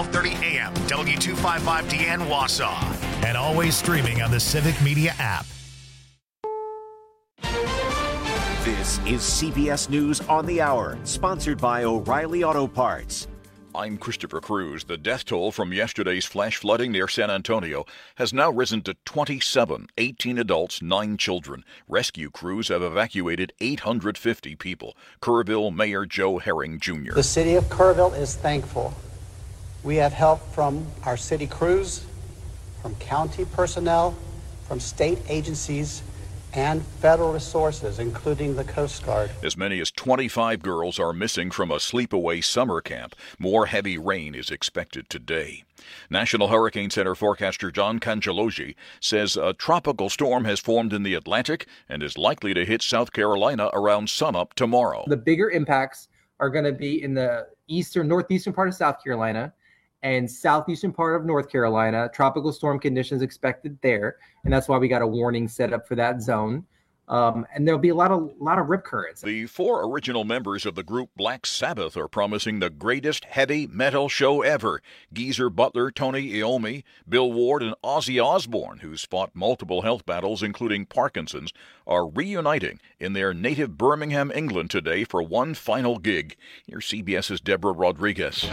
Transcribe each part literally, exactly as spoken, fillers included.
twelve thirty a.m. W two fifty-five D N Wausau. And always streaming on the Civic Media app. This is C B S News on the Hour, sponsored by O'Reilly Auto Parts. I'm Christopher Cruz. The death toll from yesterday's flash flooding near San Antonio has now risen to twenty-seven, eighteen adults, nine children. Rescue crews have evacuated eight hundred fifty people. Kerrville Mayor Joe Herring Junior The city of Kerrville is thankful. We have help from our city crews, from county personnel, from state agencies, and federal resources, including the Coast Guard. As many as twenty-five girls are missing from a sleepaway summer camp. More heavy rain is expected today. National Hurricane Center forecaster John Cangelosi says a tropical storm has formed in the Atlantic and is likely to hit South Carolina around sunup tomorrow. The bigger impacts are going to be in the eastern, northeastern part of South Carolina and southeastern part of North Carolina. Tropical storm conditions expected there, and that's why we got a warning set up for that zone. Um, and there'll be a lot of lot of rip currents. The four original members of the group Black Sabbath are promising the greatest heavy metal show ever. Geezer Butler, Tony Iommi, Bill Ward, and Ozzy Osbourne, who's fought multiple health battles, including Parkinson's, are reuniting in their native Birmingham, England today for one final gig. Here's CBS's Deborah Rodriguez.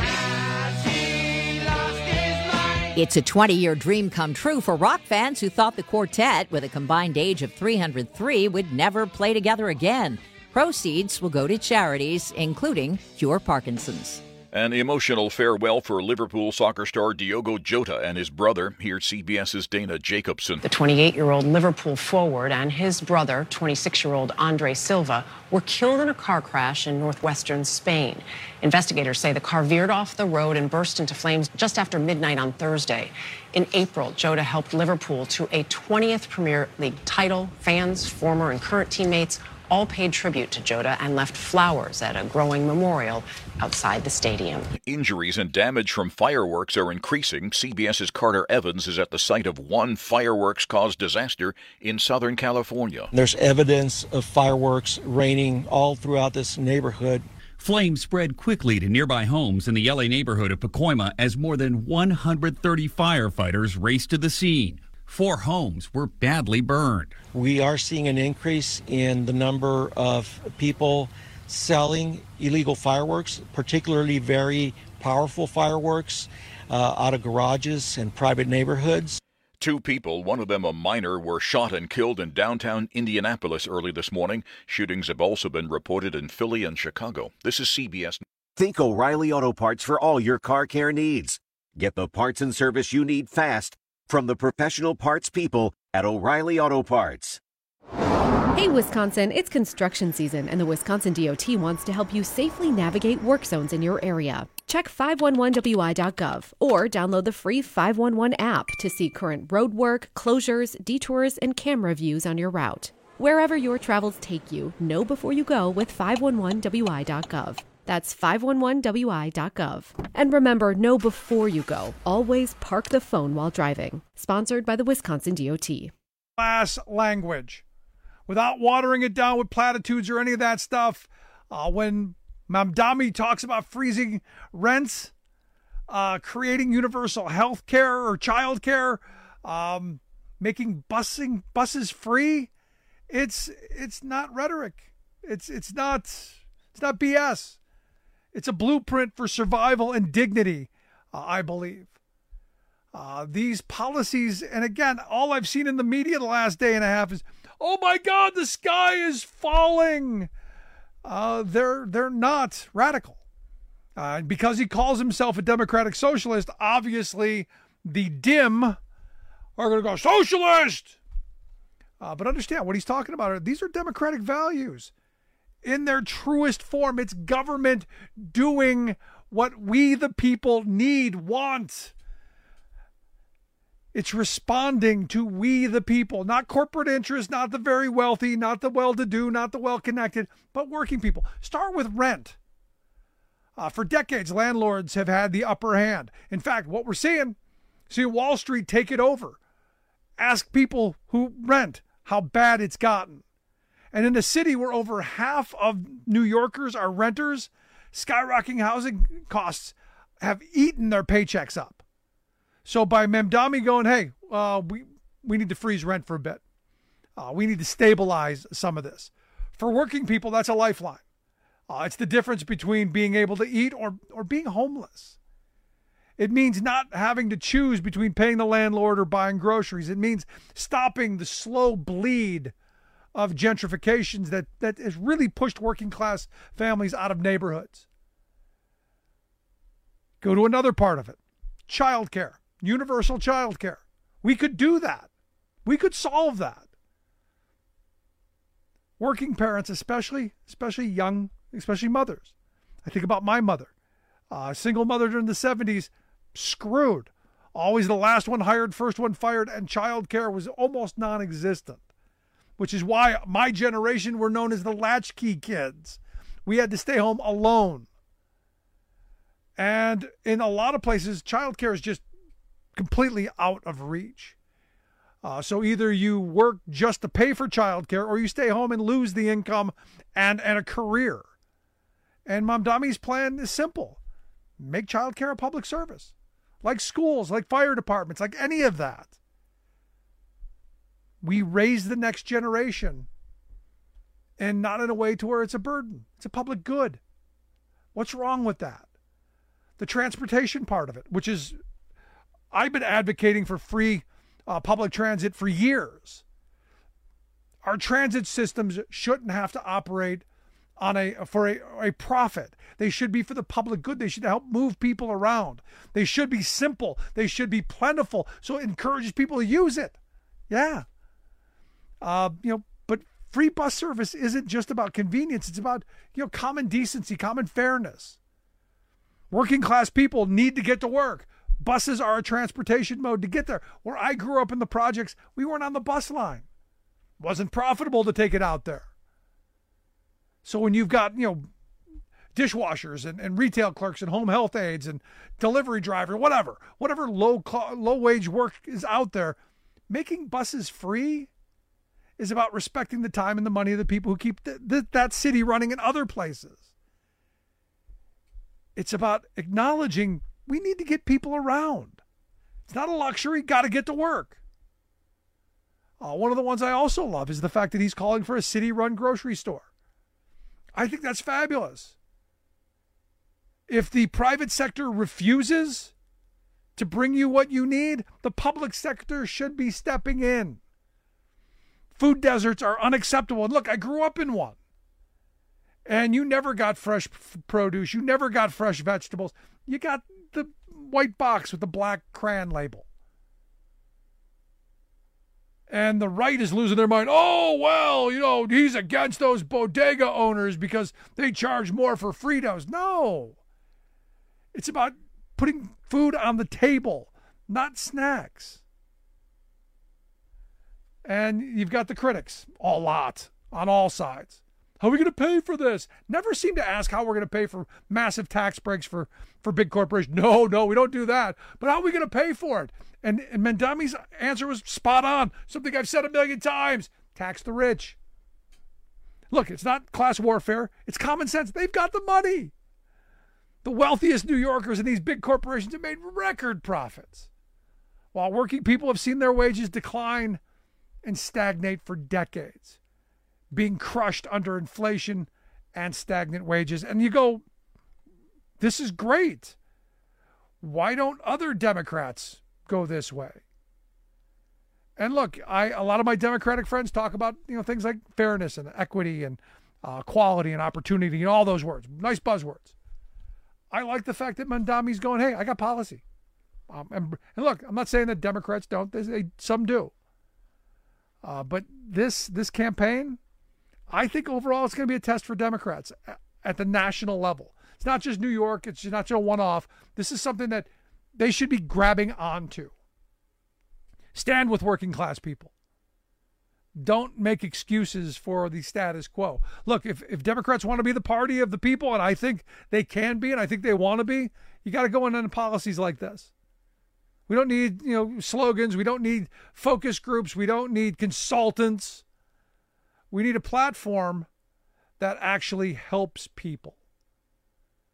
It's a twenty-year dream come true for rock fans who thought the quartet, with a combined age of three hundred three, would never play together again. Proceeds will go to charities, including Cure Parkinson's. An emotional farewell for Liverpool soccer star Diogo Jota and his brother. Here's CBS's Dana Jacobson. The twenty-eight-year-old Liverpool forward and his brother, twenty-six-year-old Andre Silva, were killed in a car crash in northwestern Spain. Investigators say the car veered off the road and burst into flames just after midnight on Thursday. In April, Jota helped Liverpool to a twentieth Premier League title. Fans, former and current teammates all paid tribute to Jota and left flowers at a growing memorial outside the stadium. Injuries and damage from fireworks are increasing. CBS's Carter Evans is at the site of one fireworks-caused disaster in Southern California. There's evidence of fireworks raining all throughout this neighborhood. Flames spread quickly to nearby homes in the L A neighborhood of Pacoima as more than one hundred thirty firefighters raced to the scene. Four homes were badly burned. We are seeing an increase in the number of people selling illegal fireworks, particularly very powerful fireworks, uh, out of garages and private neighborhoods. Two people, one of them a minor, were shot and killed in downtown Indianapolis early this morning. Shootings have also been reported in Philly and Chicago. This is C B S. Think O'Reilly Auto Parts for all your car care needs. Get the parts and service you need fast from the professional parts people at O'Reilly Auto Parts. Hey, Wisconsin, it's construction season, and the Wisconsin D O T wants to help you safely navigate work zones in your area. Check five one one W I dot gov or download the free five one one app to see current road work, closures, detours, and camera views on your route. Wherever your travels take you, know before you go with five one one W I dot gov. That's five one one W I dot gov. And remember, know before you go. Always park the phone while driving. Sponsored by the Wisconsin D O T. Class language. Without watering it down with platitudes or any of that stuff, uh, when Mamdani talks about freezing rents, uh, creating universal health care or child care, um, making busing buses free, it's it's not rhetoric. It's it's not it's not B S. It's a blueprint for survival and dignity, uh, I believe. Uh, these policies, and again, all I've seen in the media the last day and a half is, oh my God, the sky is falling. Uh, they're they're not radical. Uh, because he calls himself a democratic socialist, obviously the dim are going to go, socialist! Uh, but understand what he's talking about. These are democratic values. In their truest form, it's government doing what we the people need, want. It's responding to we the people, not corporate interests, not the very wealthy, not the well-to-do, not the well-connected, but working people. Start with rent. Uh, for decades, landlords have had the upper hand. In fact, what we're seeing, seeing Wall Street take it over. Ask people who rent how bad it's gotten. And in a city where over half of New Yorkers are renters, skyrocketing housing costs have eaten their paychecks up. So by Mamdani going, hey, uh, we, we need to freeze rent for a bit. Uh, we need to stabilize some of this. For working people, that's a lifeline. Uh, it's the difference between being able to eat or, or being homeless. It means not having to choose between paying the landlord or buying groceries. It means stopping the slow bleed of gentrifications that, that has really pushed working class families out of neighborhoods. Go to another part of it. Childcare. Universal childcare. We could do that. We could solve that. Working parents, especially, especially young, especially mothers. I think about my mother. Uh, single mother during the seventies, screwed. Always the last one hired, first one fired, and childcare was almost non-existent. Which is why my generation were known as the latchkey kids. We had to stay home alone. And in a lot of places, childcare is just completely out of reach. Uh, so either you work just to pay for childcare or you stay home and lose the income and, and a career. And Mamdani's plan is simple. Make childcare a public service. Like schools, like fire departments, like any of that. We raise the next generation and not in a way to where it's a burden. It's a public good. What's wrong with that? The transportation part of it, which is, I've been advocating for free uh, public transit for years. Our transit systems shouldn't have to operate on a for a, a profit. They should be for the public good. They should help move people around. They should be simple. They should be plentiful. So it encourages people to use it. Yeah. Uh, you know, but free bus service isn't just about convenience. It's about, you know, common decency, common fairness. Working class people need to get to work. Buses are a transportation mode to get there. Where I grew up in the projects, we weren't on the bus line. It wasn't profitable to take it out there. So when you've got, you know, dishwashers and, and retail clerks and home health aides and delivery driver, whatever, whatever low low wage work is out there, making buses free is about respecting the time and the money of the people who keep th- th- that city running in other places. It's about acknowledging we need to get people around. It's not a luxury, got to get to work. Uh, one of the ones I also love is the fact that he's calling for a city-run grocery store. I think that's fabulous. If the private sector refuses to bring you what you need, the public sector should be stepping in. Food deserts are unacceptable. And look, I grew up in one. And you never got fresh produce. You never got fresh vegetables. You got the white box with the black crayon label. And the right is losing their mind. Oh, well, you know, he's against those bodega owners because they charge more for Fritos. No. It's about putting food on the table, not snacks. And you've got the critics, a lot, on all sides. How are we going to pay for this? Never seem to ask how we're going to pay for massive tax breaks for, for big corporations. No, no, we don't do that. But how are we going to pay for it? And, and Mamdani's answer was spot on. Something I've said a million times. Tax the rich. Look, it's not class warfare. It's common sense. They've got the money. The wealthiest New Yorkers in these big corporations have made record profits, while working people have seen their wages decline and stagnate for decades, being crushed under inflation and stagnant wages. And you go, this is great. Why don't other Democrats go this way? And look, I a lot of my Democratic friends talk about, you know, things like fairness and equity and uh, equality and opportunity and all those words, nice buzzwords. I like the fact that Mamdani's going, hey, I got policy. Um, and, and look, I'm not saying that Democrats don't. They, they some do. Uh, but this this campaign, I think overall it's going to be a test for Democrats at, at the national level. It's not just New York. It's not just a one-off. This is something that they should be grabbing onto. Stand with working class people. Don't make excuses for the status quo. Look, if, if Democrats want to be the party of the people, and I think they can be, and I think they want to be, you got to go in on policies like this. We don't need, you know, slogans. We don't need focus groups. We don't need consultants. We need a platform that actually helps people.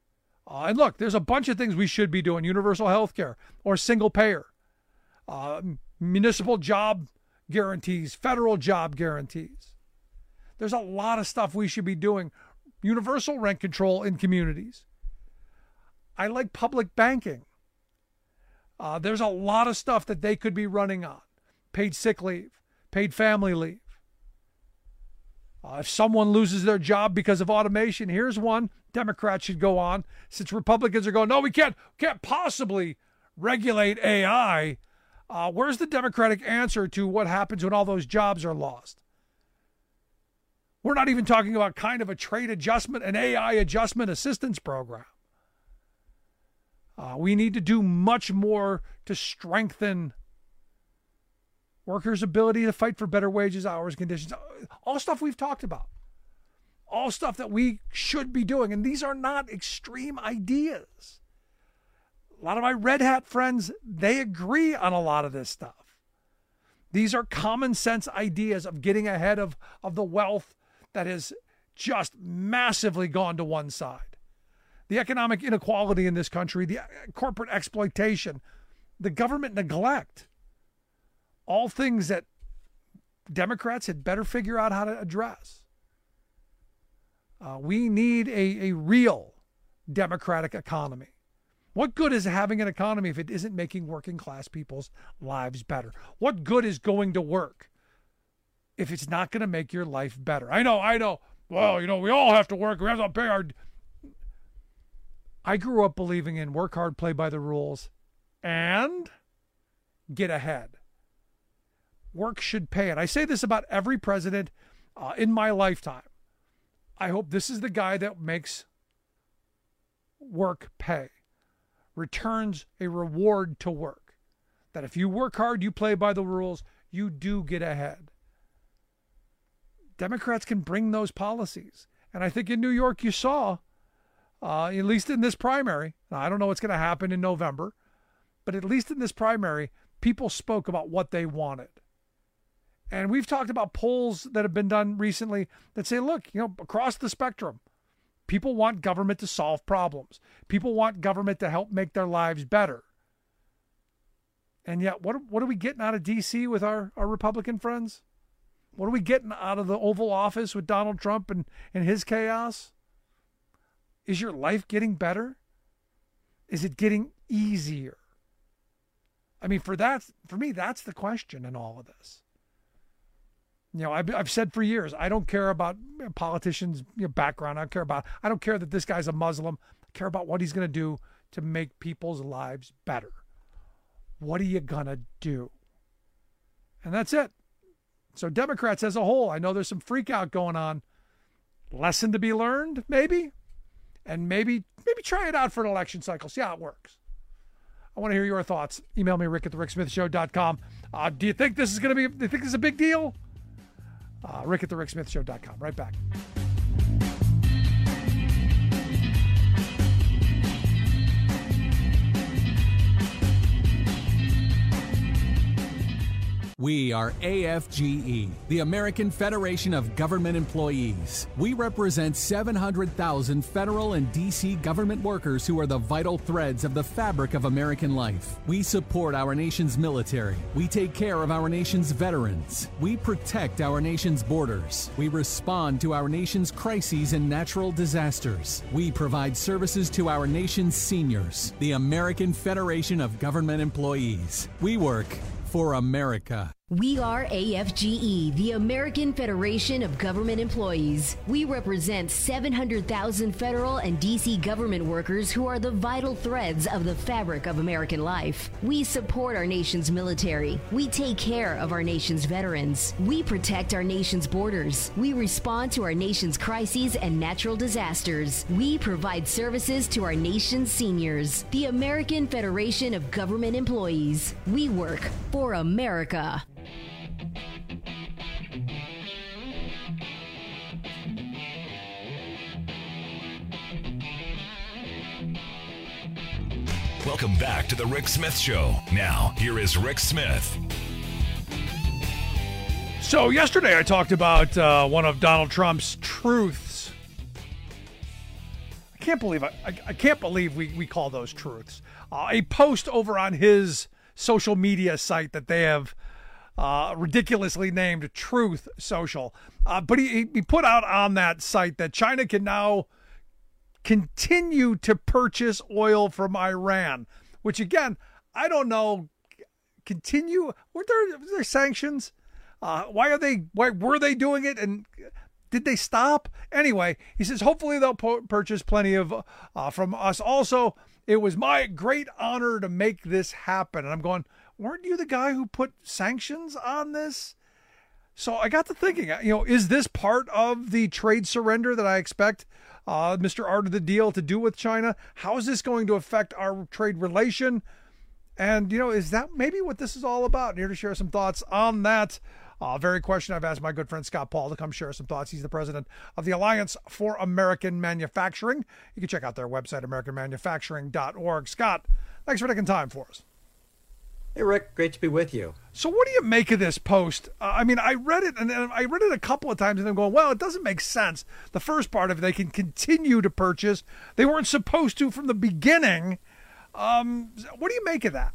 Uh, and look, there's a bunch of things we should be doing. Universal health care or single payer, uh, municipal job guarantees, federal job guarantees. There's a lot of stuff we should be doing. Universal rent control in communities. I like public banking. Uh, there's a lot of stuff that they could be running on. Paid sick leave, paid family leave. Uh, if someone loses their job because of automation, here's one Democrats should go on. Since Republicans are going, no, we can't, can't possibly regulate A I. Uh, where's the Democratic answer to what happens when all those jobs are lost? We're not even talking about kind of a trade adjustment, an A I adjustment assistance program. Uh, we need to do much more to strengthen workers' ability to fight for better wages, hours, conditions, all stuff we've talked about, all stuff that we should be doing. And these are not extreme ideas. A lot of my red hat friends, they agree on a lot of this stuff. These are common sense ideas of getting ahead of, of the wealth that has just massively gone to one side. The economic inequality in this country, the corporate exploitation, the government neglect, all things that Democrats had better figure out how to address. Uh, we need a, a real democratic economy. What good is having an economy if it isn't making working class people's lives better? What good is going to work if it's not going to make your life better? I know, I know. Well, you know, we all have to work. We have to pay our... I grew up believing in work hard, play by the rules, and get ahead. Work should pay it. I say this about every president uh, in my lifetime. I hope this is the guy that makes work pay, returns a reward to work. That if you work hard, you play by the rules, you do get ahead. Democrats can bring those policies. And I think in New York you saw, uh, at least in this primary, I don't know what's going to happen in November, but at least in this primary, people spoke about what they wanted. And we've talked about polls that have been done recently that say, look, you know, across the spectrum, people want government to solve problems. People want government to help make their lives better. And yet, what, what are we getting out of D C with our, our Republican friends? What are we getting out of the Oval Office with Donald Trump and, and his chaos? Is your life getting better? Is it getting easier? I mean, for that, for me, that's the question in all of this. You know, I've, I've said for years, I don't care about politicians' you know, background. I don't care about, I don't care that this guy's a Muslim. I care about what he's going to do to make people's lives better. What are you going to do? And that's it. So Democrats as a whole, I know there's some freak out going on. Lesson to be learned, maybe? And maybe, maybe try it out for an election cycle. See how it works. I want to hear your thoughts. Email me, Rick at the Rick Smith Show dot com. Uh, do you think this is going to be, do you think this is a big deal? Uh, Rick at the Rick Smith Show dot com. Right back. We are A F G E, the American Federation of Government Employees. We represent seven hundred thousand federal and D C government workers who are the vital threads of the fabric of American life. We support our nation's military. We take care of our nation's veterans. We protect our nation's borders. We respond to our nation's crises and natural disasters. We provide services to our nation's seniors. The American Federation of Government Employees. We work for America. We are A F G E, the American Federation of Government Employees. We represent seven hundred thousand federal and D C government workers who are the vital threads of the fabric of American life. We support our nation's military. We take care of our nation's veterans. We protect our nation's borders. We respond to our nation's crises and natural disasters. We provide services to our nation's seniors. The American Federation of Government Employees. We work for America. Welcome back to the Rick Smith Show. Now, here is Rick Smith. So yesterday I talked about uh, one of Donald Trump's truths. I can't believe I, I, I can't believe we, we call those truths. Uh, a post over on his social media site that they have uh, ridiculously named Truth Social. Uh, but he, he put out on that site that China can now continue to purchase oil from Iran, which again, I don't know. Continue? Were there, were there sanctions? Uh, why are they? Why were they doing it? And did they stop? Anyway, he says hopefully they'll po- purchase plenty of uh, from us. Also, it was my great honor to make this happen. And I'm going, weren't you the guy who put sanctions on this? So I got to thinking, you know, is this part of the trade surrender that I expect uh, Mister Art of the Deal to do with China? How is this going to affect our trade relation? And, you know, is that maybe what this is all about? And here to share some thoughts on that uh, very question, I've asked my good friend Scott Paul to come share some thoughts. He's the president of the Alliance for American Manufacturing. You can check out their website, american manufacturing dot org. Scott, thanks for taking time for us. Hey, Rick, great to be with you. So what do you make of this post? Uh, I mean, I read it, and I read it a couple of times, and I'm going, well, it doesn't make sense. The first part of it, they can continue to purchase. They weren't supposed to from the beginning. Um, what do you make of that?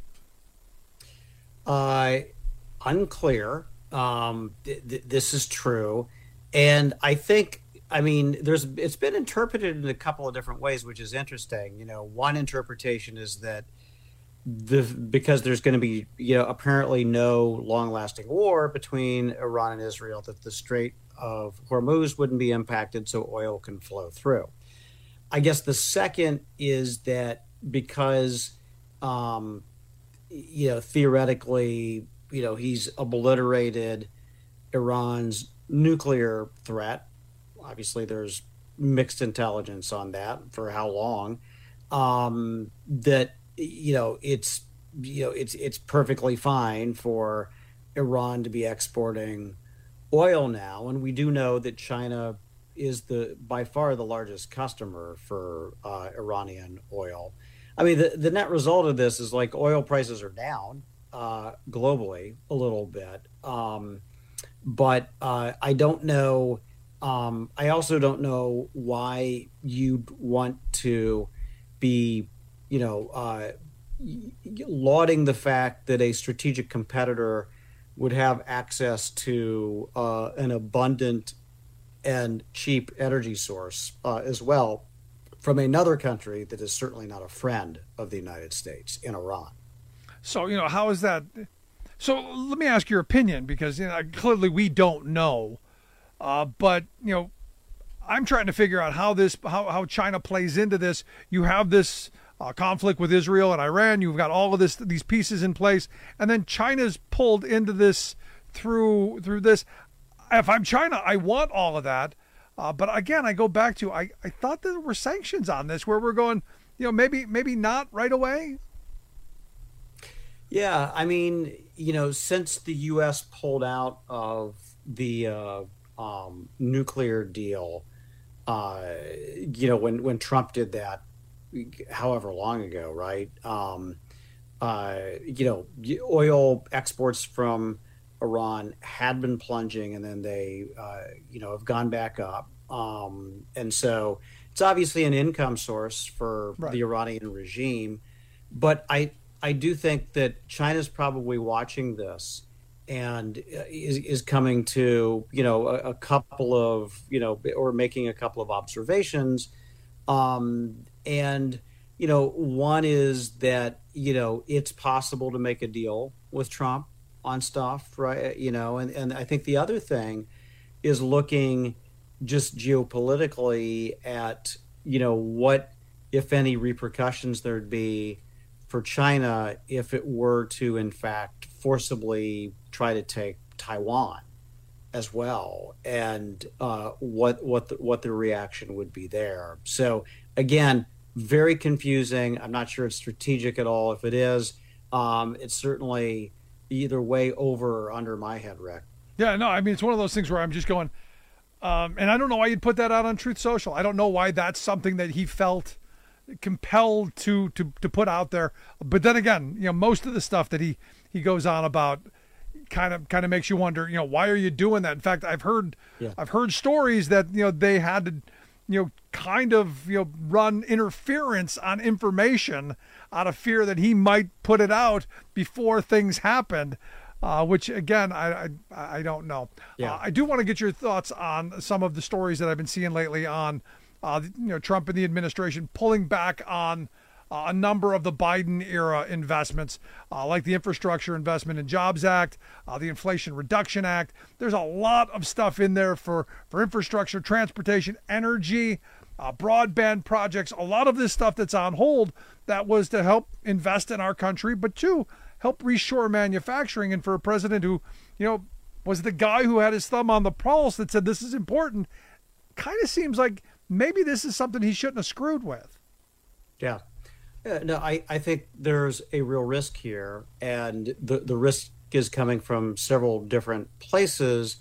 Uh, unclear. Um, th- th- this is true. And I think, I mean, there's it's been interpreted in a couple of different ways, which is interesting. You know, one interpretation is that the because there's going to be, you know, apparently no long-lasting war between Iran and Israel, that the Strait of Hormuz wouldn't be impacted, so oil can flow through. I guess the second is that because, um, you know, theoretically, you know, he's obliterated Iran's nuclear threat. Obviously, there's mixed intelligence on that for how long. Um, that you know, it's you know, it's it's perfectly fine for Iran to be exporting oil now, and we do know that China is the by far the largest customer for uh, Iranian oil. I mean, the, the net result of this is like oil prices are down uh, globally a little bit. Um, but uh, I don't know. Um, I also don't know why you'd want to be, you know, uh, lauding the fact that a strategic competitor would have access to uh, an abundant and cheap energy source uh, as well, from another country that is certainly not a friend of the United States, in Iran. So, you know, how is that? So let me ask your opinion, because, you know, clearly we don't know. Uh, but, you know, I'm trying to figure out how this, how, how China plays into this. You have this uh, conflict with Israel and Iran. You've got all of this, these pieces in place. And then China's pulled into this through, through this. If I'm China, I want all of that. Uh, but again, I go back to, I, I thought there were sanctions on this where we're going, you know, maybe maybe not right away. Yeah, I mean, you know, since the U S pulled out of the uh, um, nuclear deal, uh, you know, when, when Trump did that, however long ago, right? Um, uh, you know, oil exports from Iran had been plunging, and then they, uh, you know, have gone back up. Um, and so it's obviously an income source for right. the Iranian regime. But I, I do think that China's probably watching this and is, is coming to, you know, a, a couple of, you know, or making a couple of observations. Um, and, you know, one is that, you know, it's possible to make a deal with Trump on stuff, right? You know, and, and I think the other thing is looking just geopolitically at, you know, what, if any, repercussions there'd be for China if it were to, in fact, forcibly try to take Taiwan as well, and uh, what what the, what the reaction would be there. So again, very confusing. I'm not sure it's strategic at all. If it is, um, it's certainly either way over or under my head, Rick. Yeah, no, I mean, it's one of those things where I'm just going, um, and I don't know why you'd put that out on Truth Social. I don't know why that's something that he felt compelled to to to put out there. But then again, you know, most of the stuff that he he goes on about kind of kind of makes you wonder, you know, why are you doing that? In fact, I've heard yeah. I've heard stories that, you know, they had to, you know, kind of, you know, run interference on information out of fear that he might put it out before things happened, uh, which, again, I, I, I don't know. Yeah. Uh, I do want to get your thoughts on some of the stories that I've been seeing lately on, uh, you know, Trump and the administration pulling back on Uh, a number of the Biden era investments, uh, like the Infrastructure Investment and Jobs Act, uh, the Inflation Reduction Act. There's a lot of stuff in there for, for infrastructure, transportation, energy, uh, broadband projects, a lot of this stuff that's on hold that was to help invest in our country, but to help reshore manufacturing. And for a president who, you know, was the guy who had his thumb on the pulse that said this is important, kind of seems like maybe this is something he shouldn't have screwed with. Yeah. Uh, no, I, I think there's a real risk here, and the, the risk is coming from several different places.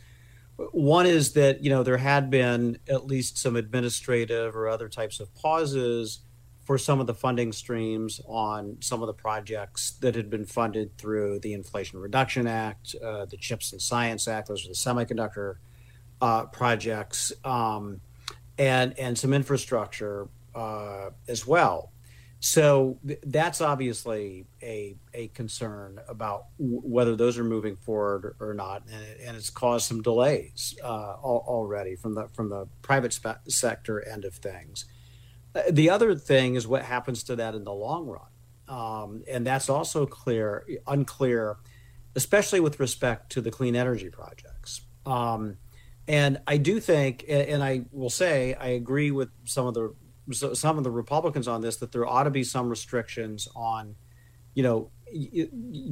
One is that, you know, there had been at least some administrative or other types of pauses for some of the funding streams on some of the projects that had been funded through the Inflation Reduction Act, uh, the CHIPS and Science Act, those are the semiconductor uh, projects, um, and, and some infrastructure uh, as well. So th- that's obviously a a concern about w- whether those are moving forward or not, and, it, and it's caused some delays uh, al- already from the from the private spe- sector end of things. Uh, the other thing is what happens to that in the long run, um, and that's also clear unclear, especially with respect to the clean energy projects. Um, and I do think, and, and I will say, I agree with some of the. So some of the Republicans on this, that there ought to be some restrictions on, you know, y-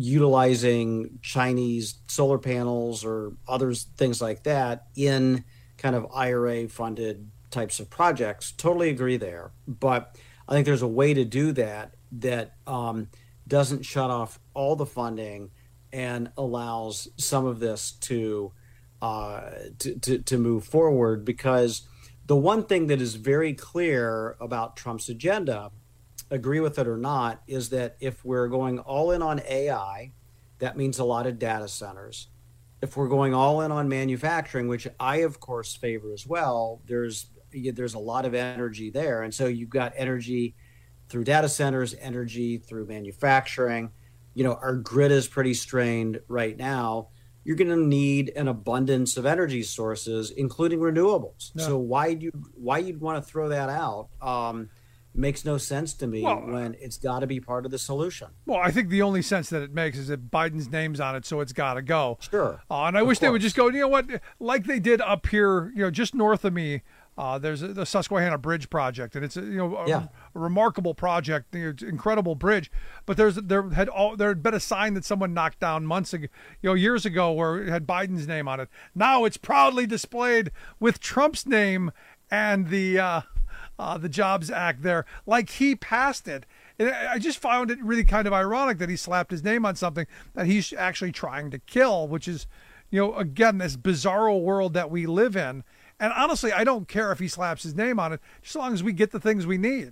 utilizing Chinese solar panels or others, things like that in kind of I R A funded types of projects. Totally agree there. But I think there's a way to do that that um, doesn't shut off all the funding and allows some of this to, uh, to, to, to move forward, because the one thing that is very clear about Trump's agenda, agree with it or not, is that if we're going all in on A I, that means a lot of data centers. If we're going all in on manufacturing, which I, of course, favor as well, there's there's a lot of energy there. And so you've got energy through data centers, energy through manufacturing. You know, our grid is pretty strained right now. You're going to need an abundance of energy sources, including renewables. Yeah. So why you why you'd want to throw that out um, makes no sense to me well, when it's got to be part of the solution. Well, I think the only sense that it makes is that Biden's name's on it, so it's got to go. Sure. Uh, and I of wish course. they would just go, you know what, like they did up here, you know, just north of me. Uh, there's a, the Susquehanna Bridge project, and it's a, you know a, yeah. a remarkable project, you know, it's an incredible bridge. But there's there had all, there had been a sign that someone knocked down months ago, you know, years ago, where it had Biden's name on it. Now it's proudly displayed with Trump's name and the uh, uh, the Jobs Act there, like he passed it. And I just found it really kind of ironic that he slapped his name on something that he's actually trying to kill, which is, you know, again, this bizarro world that we live in. And honestly, I don't care if he slaps his name on it, just as long as we get the things we need.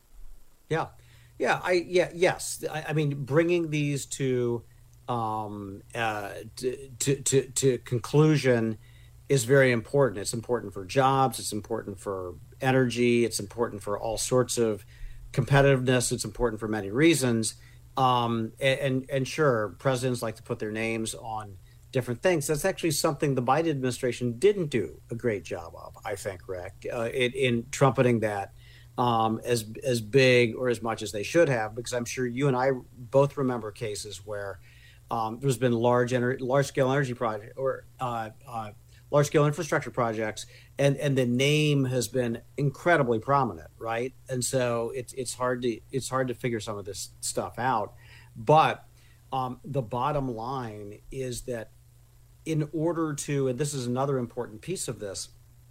Yeah, yeah, I yeah yes. I, I mean, bringing these to um, uh, to, to to to conclusion is very important. It's important for jobs. It's important for energy. It's important for all sorts of competitiveness. It's important for many reasons. Um, and, and and sure, presidents like to put their names on different things. That's actually something the Biden administration didn't do a great job of, I think, Rick, uh, in, in trumpeting that um, as as big or as much as they should have, because I'm sure you and I both remember cases where um, there's been large ener- large scale energy project or uh, uh, large scale infrastructure projects, and, and the name has been incredibly prominent, right? And so it's it's hard to it's hard to figure some of this stuff out, but um, the bottom line is that in order to, and this is another important piece of this,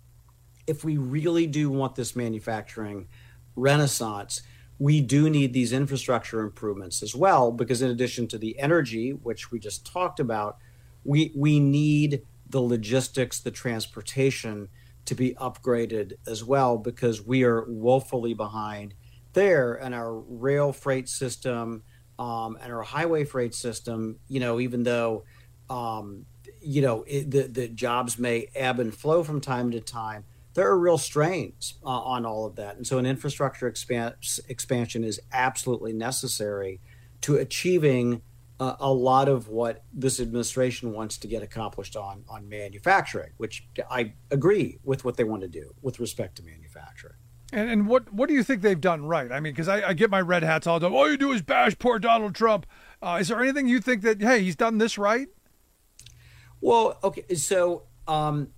if we really do want this manufacturing renaissance, we do need these infrastructure improvements as well, because in addition to the energy, which we just talked about, we we need the logistics, the transportation to be upgraded as well, because we are woefully behind there, and our rail freight system um, and our highway freight system, you know, even though um, you know, it, the, the jobs may ebb and flow from time to time, there are real strains uh, on all of that. And so an infrastructure expans- expansion is absolutely necessary to achieving uh, a lot of what this administration wants to get accomplished on, on manufacturing, which I agree with what they want to do with respect to manufacturing. And, and what, what do you think they've done right? I mean, because I, I get my red hats all the time. All you do is bash poor Donald Trump. Uh, is there anything you think that, hey, he's done this right? Well, okay, so um,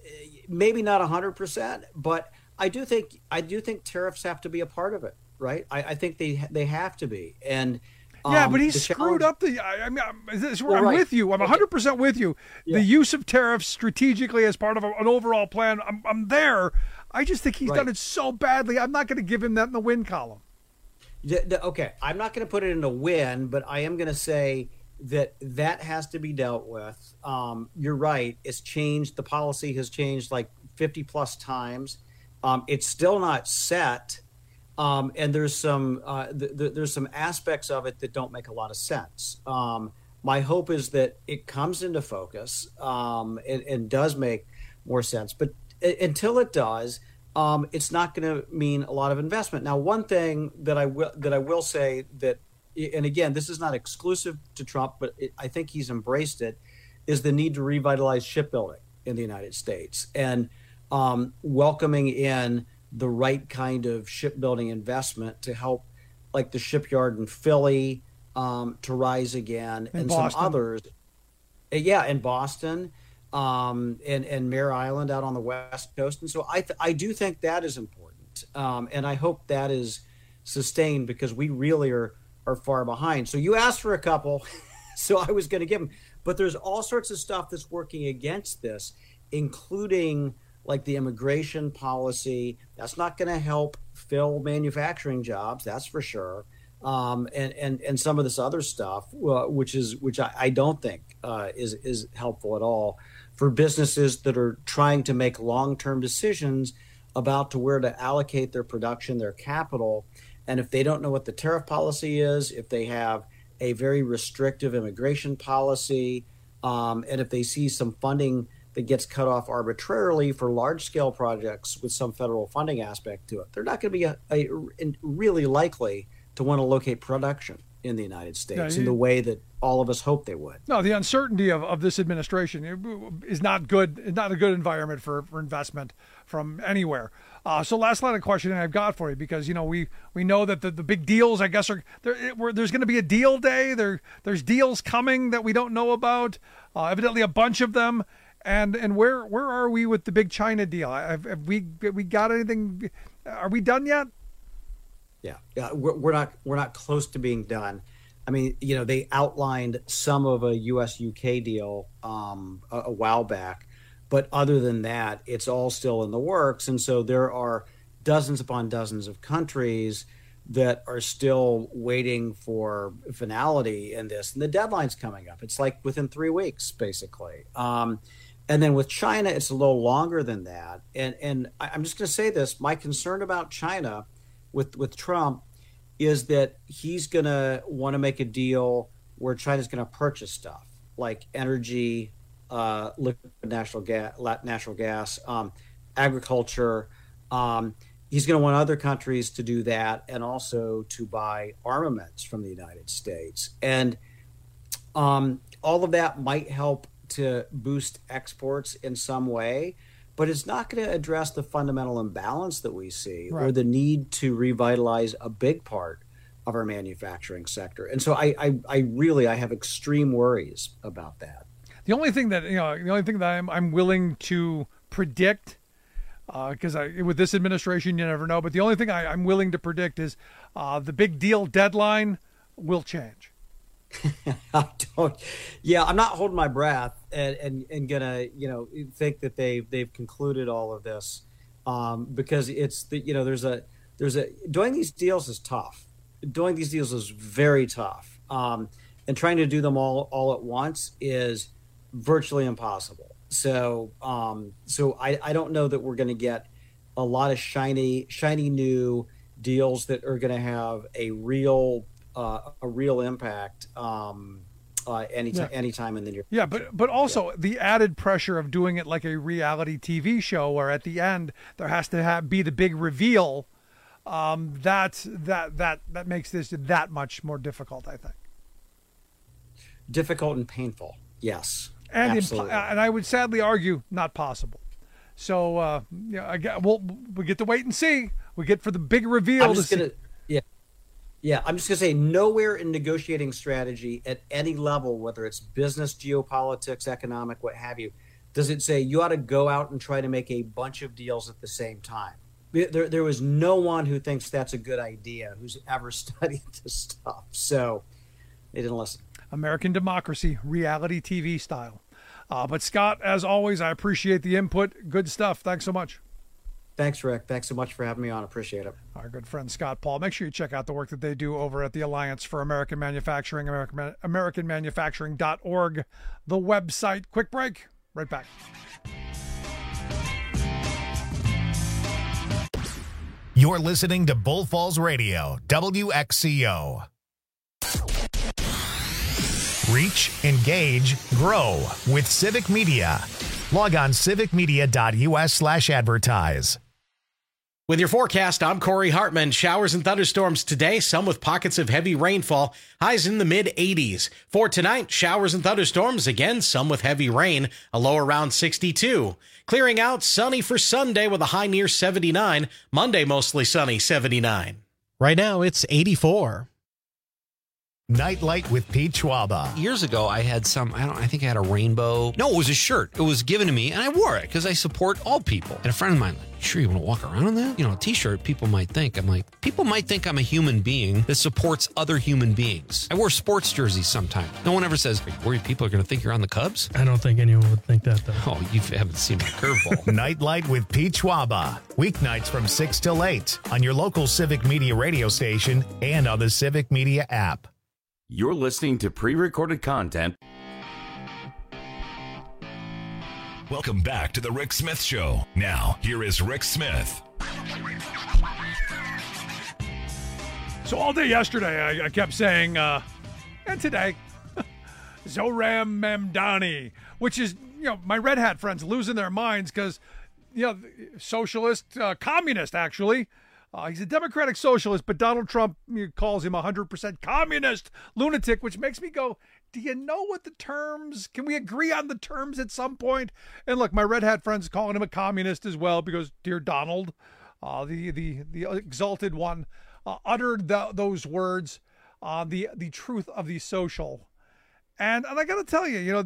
maybe not one hundred percent, but I do think I do think tariffs have to be a part of it, right? I, I think they they have to be. And um, yeah, but he screwed up the. I, I mean, I'm, this, well, I'm right. with you. I'm one hundred percent with you. Yeah. The use of tariffs strategically as part of a, an overall plan, I'm, I'm there. I just think he's right. done it so badly. I'm not going to give him that in the win column. The, the, okay, I'm not going to put it in a win, but I am going to say that that has to be dealt with. Um, you're right. It's changed. The policy has changed like fifty plus times. Um, it's still not set. Um, and there's some uh, th- th- there's some aspects of it that don't make a lot of sense. Um, my hope is that it comes into focus um, and, and does make more sense. But uh, until it does, um, it's not going to mean a lot of investment. Now, one thing that I will that I will say that, and again, this is not exclusive to Trump, but it, I think he's embraced it, is the need to revitalize shipbuilding in the United States and um, welcoming in the right kind of shipbuilding investment to help, like the shipyard in Philly um, to rise again, in and Boston. some others. Yeah, in Boston um, and, and Mare Island out on the West Coast. And so I, th- I do think that is important. Um, and I hope that is sustained because we really are, are far behind. So you asked for a couple, so I was going to give them. But there's all sorts of stuff that's working against this, including like the immigration policy. That's not going to help fill manufacturing jobs, that's for sure. Um, and, and, and some of this other stuff, uh, which is which I, I don't think uh, is is helpful at all for businesses that are trying to make long-term decisions about to where to allocate their production, their capital. And if they don't know what the tariff policy is, if they have a very restrictive immigration policy, um, and if they see some funding that gets cut off arbitrarily for large-scale projects with some federal funding aspect to it, they're not going to be a, a, really likely to want to locate production in the United States Yeah, you, in the way that all of us hope they would. No, the uncertainty of, of this administration is not good. It's not a good environment for, for investment from anywhere. Uh, so last line of questioning I've got for you, because, you know, we, we know that the, the big deals, I guess, are there. It, there's going to be a deal day. There There's deals coming that we don't know about, uh, evidently a bunch of them. And and where where are we with the big China deal? Have, have we have we got anything? Are we done yet? Yeah, yeah, we're, we're not we're not close to being done. I mean, you know, they outlined some of a U S U K deal um, a, a while back, but other than that, it's all still in the works. And so there are dozens upon dozens of countries that are still waiting for finality in this, and the deadline's coming up. It's like within three weeks, basically. Um, and then with China, it's a little longer than that. And and I'm just going to say this: my concern about China with with Trump is that he's going to want to make a deal where China's going to purchase stuff like energy, uh, liquid natural gas, natural gas, um, agriculture. Um, he's going to want other countries to do that, and also to buy armaments from the United States. And um, all of that might help to boost exports in some way, but it's not going to address the fundamental imbalance that we see, right, or the need to revitalize a big part of our manufacturing sector. And so I, I, I really, I have extreme worries about that. The only thing that, you know, the only thing that I'm, I'm willing to predict, because uh, with this administration, you never know, but the only thing I, I'm willing to predict is uh, the big deal deadline will change. I don't. Yeah, I'm not holding my breath and, and, and gonna, you know, think that they've they've concluded all of this, um, because it's the, you know, there's a there's a doing these deals is tough. Doing these deals is very tough, um, and trying to do them all all at once is virtually impossible. So um, so I, I don't know that we're going to get a lot of shiny shiny new deals that are going to have a real Uh, a real impact um, uh, anytime, Yeah. anytime in the near. Yeah, but but also yeah. the added pressure of doing it like a reality T V show, where at the end there has to have, be the big reveal. Um, that that that that makes this that much more difficult, I think. Difficult and painful, yes, and absolutely. Imp- and I would sadly argue not possible. So uh, yeah, I get, we'll we get to wait and see. We get for the big reveal. I'm just to gonna, see. yeah, yeah. I'm just gonna say nowhere in negotiating strategy at any level, whether it's business, geopolitics, economic, what have you, does it say you ought to go out and try to make a bunch of deals at the same time. There, there was no one who thinks that's a good idea who's ever studied this stuff. So they didn't listen. American democracy, reality T V style. Uh, but Scott, as always, I appreciate the input. Good stuff. Thanks so much. Thanks, Rick. Thanks so much for having me on. Appreciate it. Our good friend Scott Paul. Make sure you check out the work that they do over at the Alliance for American Manufacturing, American, American Manufacturing dot org, the website. Quick break. Right back. You're listening to Bull Falls Radio, W X C O. Reach, engage, grow with Civic Media. Log on civicmedia.us slash advertise. With your forecast, I'm Corey Hartman. Showers and thunderstorms today, some with pockets of heavy rainfall, highs in the mid eighties. For tonight, showers and thunderstorms, again, some with heavy rain, a low around sixty-two. Clearing out, sunny for Sunday with a high near seventy-nine. Monday, mostly sunny, seventy-nine. Right now, it's eighty-four. Nightlight with Pete Schwaba. Years ago, I had some, I don't, I think I had a rainbow. No, it was a shirt. It was given to me, and I wore it because I support all people. And a friend of mine, like, sure you want to walk around in that? You know, a t-shirt, people might think. I'm like, people might think I'm a human being that supports other human beings. I wear sports jerseys sometimes. No one ever says, are you worried people are going to think you're on the Cubs? I don't think anyone would think that, though. Oh, you haven't seen my curveball. Nightlight with Pete Schwaba. Weeknights from six till eight on your local Civic Media radio station and on the Civic Media app. You're listening to pre-recorded content. Welcome back to the Rick Smith Show. Now, here is Rick Smith. So all day yesterday, I, I kept saying, uh, and today, Zohran Mamdani, which is, you know, my red hat friends losing their minds because, you know, socialist, uh, communist, actually. Uh, he's a democratic socialist, but Donald Trump calls him a one hundred percent communist lunatic, which makes me go, do you know what the terms, can we agree on the terms at some point? And look, my red hat friends calling him a communist as well because, dear Donald, uh, the, the, the exalted one, uh, uttered the, those words, uh, the, the truth of the social. And, and I got to tell you, you know,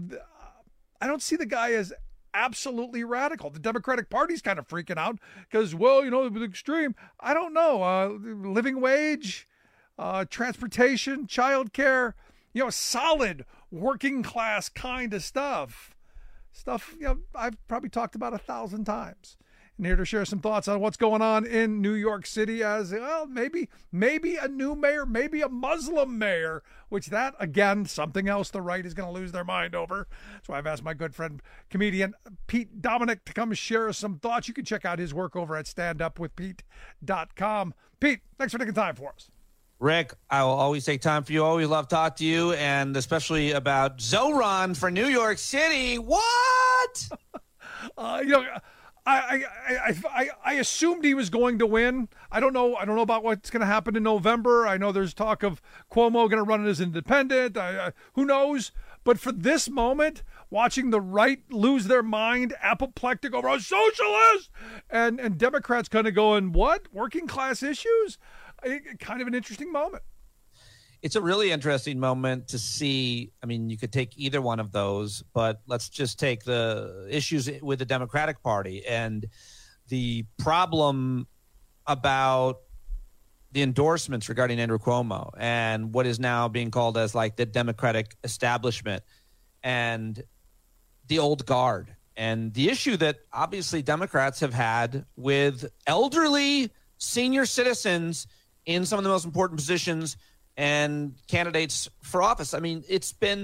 I don't see the guy as absolutely radical. The Democratic Party's kind of freaking out because, well, you know, the extreme, I don't know, uh, living wage, uh, transportation, childcare, you know, solid working class kind of stuff. Stuff, you know, I've probably talked about a thousand times. And here to share some thoughts on what's going on in New York City as, well, maybe, maybe a new mayor, maybe a Muslim mayor, which that, again, something else the right is going to lose their mind over. So I've asked my good friend, comedian Pete Dominick, to come share some thoughts. You can check out his work over at stand up with pete dot com. Pete, thanks for taking time for us. Rick, I will always take time for you. Always love to talk to you, and especially about Zohran for New York City. What? uh, you know, I, I, I, I assumed he was going to win. I don't know. I don't know about what's going to happen in November. I know there's talk of Cuomo going to run it as independent. I, I, who knows? But for this moment, watching the right lose their mind, apoplectic over a socialist, and, and Democrats kind of going, what? Working class issues? I, kind of an interesting moment. It's a really interesting moment to see. I mean, you could take either one of those, but let's just take the issues with the Democratic Party and the problem about the endorsements regarding Andrew Cuomo and what is now being called as like the Democratic establishment and the old guard, and the issue that obviously Democrats have had with elderly senior citizens in some of the most important positions and candidates for office. I mean, it's been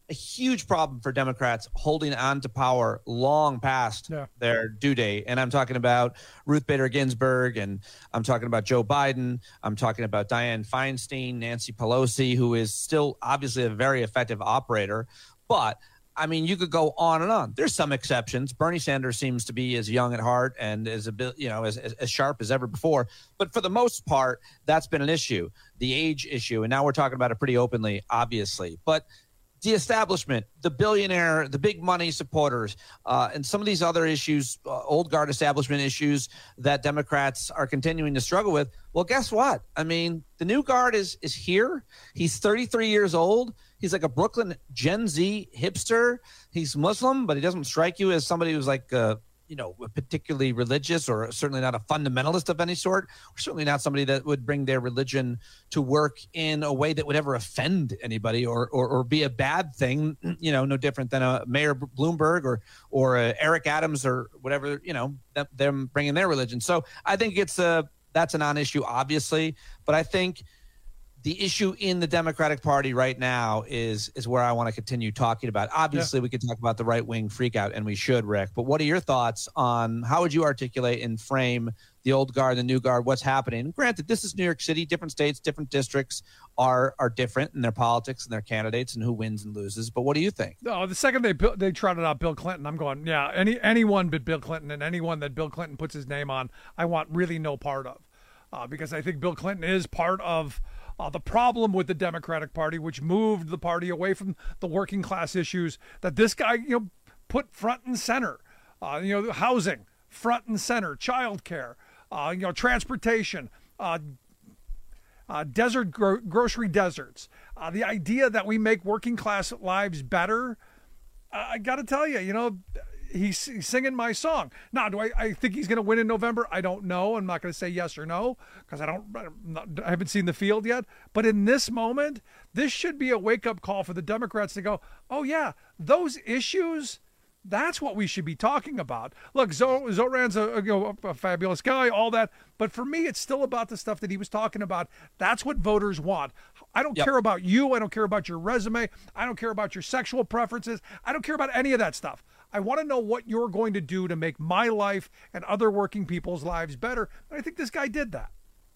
a huge problem for Democrats holding on to power long past yeah. their due date. And I'm talking about Ruth Bader Ginsburg, and I'm talking about Joe Biden. I'm talking about Dianne Feinstein, Nancy Pelosi, who is still obviously a very effective operator. But I mean, you could go on and on. There's some exceptions. Bernie Sanders seems to be as young at heart and as a bit, you know, as, as, as sharp as ever before. But for the most part, that's been an issue, the age issue. And now we're talking about it pretty openly, obviously. But the establishment, the billionaire, the big money supporters, uh, and some of these other issues, uh, old guard establishment issues that Democrats are continuing to struggle with. Well, guess what? I mean, the new guard is is here. He's thirty-three years old. He's like a Brooklyn Gen Z hipster. He's Muslim, but he doesn't strike you as somebody who's like, uh, you know, particularly religious, or certainly not a fundamentalist of any sort, or certainly not somebody that would bring their religion to work in a way that would ever offend anybody or or, or be a bad thing, you know, no different than a Mayor Bloomberg or or a Eric Adams or whatever, you know, them bringing their religion. So I think it's a, that's a non-issue, obviously, but I think the issue in the Democratic Party right now is is where I want to continue talking about. Obviously, yeah. we could talk about the right-wing freakout, and we should, Rick. But what are your thoughts on how would you articulate and frame the old guard, the new guard, what's happening? Granted, this is New York City. Different states, different districts are are different in their politics and their candidates and who wins and loses. But what do you think? No, the second they they trotted out Bill Clinton, I'm going, yeah, any anyone but Bill Clinton, and anyone that Bill Clinton puts his name on, I want really no part of, uh, because I think Bill Clinton is part of Uh, the problem with the Democratic Party, which moved the party away from the working class issues that this guy, you know, put front and center. Uh, you know, housing, front and center, child care, uh, you know, transportation, uh, uh, desert gro- grocery deserts. Uh, the idea that we make working class lives better. Uh, I got to tell you, you know, he's, he's singing my song. Now, do I, I think he's going to win in November? I don't know. I'm not going to say yes or no because I don't, not, I haven't seen the field yet. But in this moment, this should be a wake-up call for the Democrats to go, oh, yeah, those issues, that's what we should be talking about. Look, Zo- Zoran's a, a, you know, a fabulous guy, all that. But for me, it's still about the stuff that he was talking about. That's what voters want. I don't yep. care about you. I don't care about your resume. I don't care about your sexual preferences. I don't care about any of that stuff. I want to know what you're going to do to make my life and other working people's lives better. And I think this guy did that.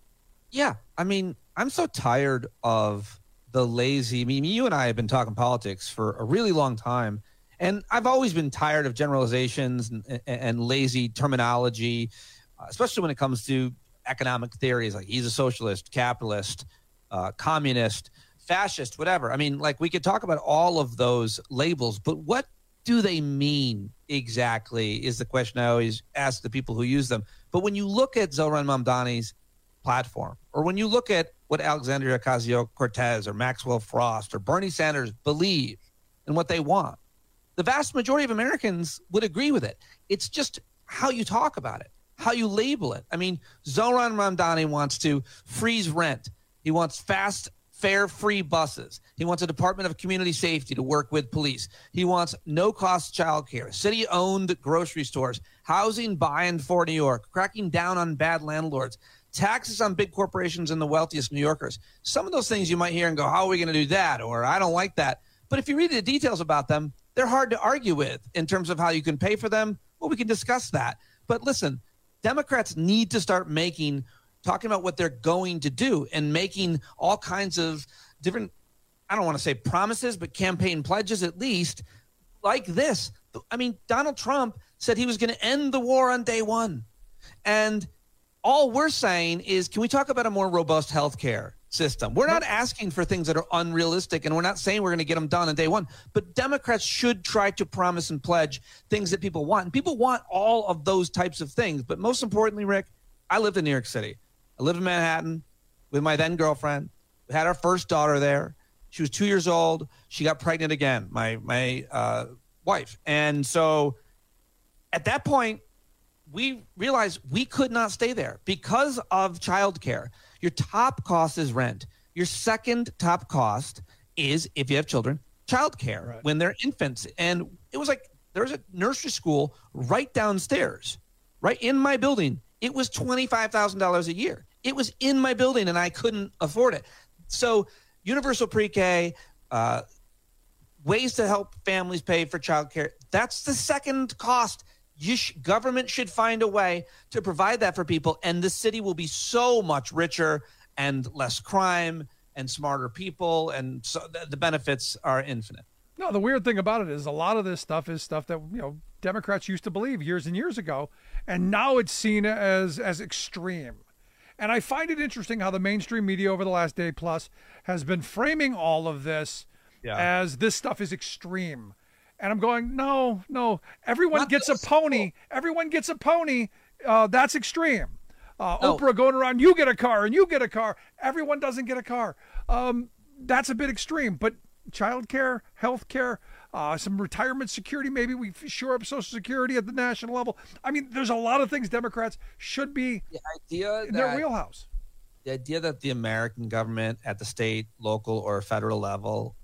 Yeah. I mean, I'm so tired of the lazy. I mean, you and I have been talking politics for a really long time. And I've always been tired of generalizations and, and lazy terminology, especially when it comes to economic theories like he's a socialist, capitalist, uh, communist, fascist, whatever. I mean, like we could talk about all of those labels, but what do they mean exactly is the question I always ask the people who use them. But when you look at Zohran Mamdani's platform, or when you look at what Alexandria Ocasio-Cortez or Maxwell Frost or Bernie Sanders believe and what they want, the vast majority of Americans would agree with it. It's just how you talk about it, how you label it. I mean, Zohran Mamdani wants to freeze rent. He wants fast fare-free buses. He wants a Department of Community Safety to work with police. He wants no-cost childcare, city-owned grocery stores, housing by and for New York, cracking down on bad landlords, taxes on big corporations and the wealthiest New Yorkers. Some of those things you might hear and go, how are we going to do that? Or I don't like that. But if you read the details about them, they're hard to argue with in terms of how you can pay for them. Well, we can discuss that. But listen, Democrats need to start making talking about what they're going to do and making all kinds of different, I don't want to say promises, but campaign pledges at least, like this. I mean, Donald Trump said he was going to end the war on day one. And all we're saying is, can we talk about a more robust health care system? We're not asking for things that are unrealistic, and we're not saying we're going to get them done on day one. But Democrats should try to promise and pledge things that people want. And people want all of those types of things. But most importantly, Rick, I lived in New York City. I lived in Manhattan with my then girlfriend. We had our first daughter there. She was two years old. She got pregnant again, my my uh, wife. And so at that point, we realized we could not stay there because of childcare. Your top cost is rent. Your second top cost is, if you have children, childcare right. when they're infants. And it was like there's a nursery school right downstairs, right in my building. It was twenty-five thousand dollars a year. It was in my building, and I couldn't afford it. So universal pre-K, uh, ways to help families pay for childcare. That's the second cost. You sh- government should find a way to provide that for people, and the city will be so much richer and less crime and smarter people, and so th- the benefits are infinite. No, the weird thing about it is a lot of this stuff is stuff that, you know, Democrats used to believe years and years ago, and now it's seen as as extreme. And I find it interesting how the mainstream media over the last day plus has been framing all of this yeah. as this stuff is extreme. And I'm going, no, no, everyone Not gets this. a pony. Everyone gets a pony. Uh, that's extreme. Uh, no. Oprah going around, you get a car and you get a car. Everyone doesn't get a car. Um, that's a bit extreme. But childcare, health care, uh, some retirement security, maybe we shore up Social Security at the national level. I mean, there's a lot of things Democrats should be the idea in that, their wheelhouse. The idea that the American government at the state, local, or federal level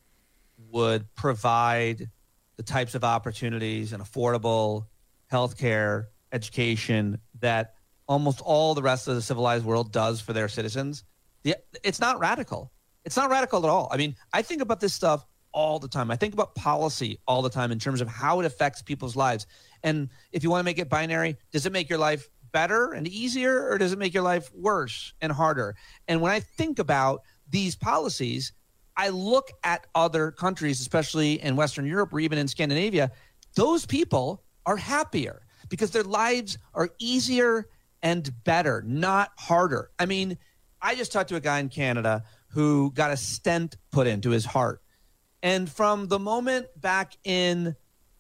would provide the types of opportunities and affordable health care, education that almost all the rest of the civilized world does for their citizens, it's not radical. It's not radical at all. I mean, I think about this stuff all the time. I think about policy all the time in terms of how it affects people's lives. And if you want to make it binary, does it make your life better and easier, or does it make your life worse and harder? And when I think about these policies, I look at other countries, especially in Western Europe or even in Scandinavia. Those people are happier because their lives are easier and better, not harder. I mean, I just talked to a guy in Canada who got a stent put into his heart. And from the moment back in,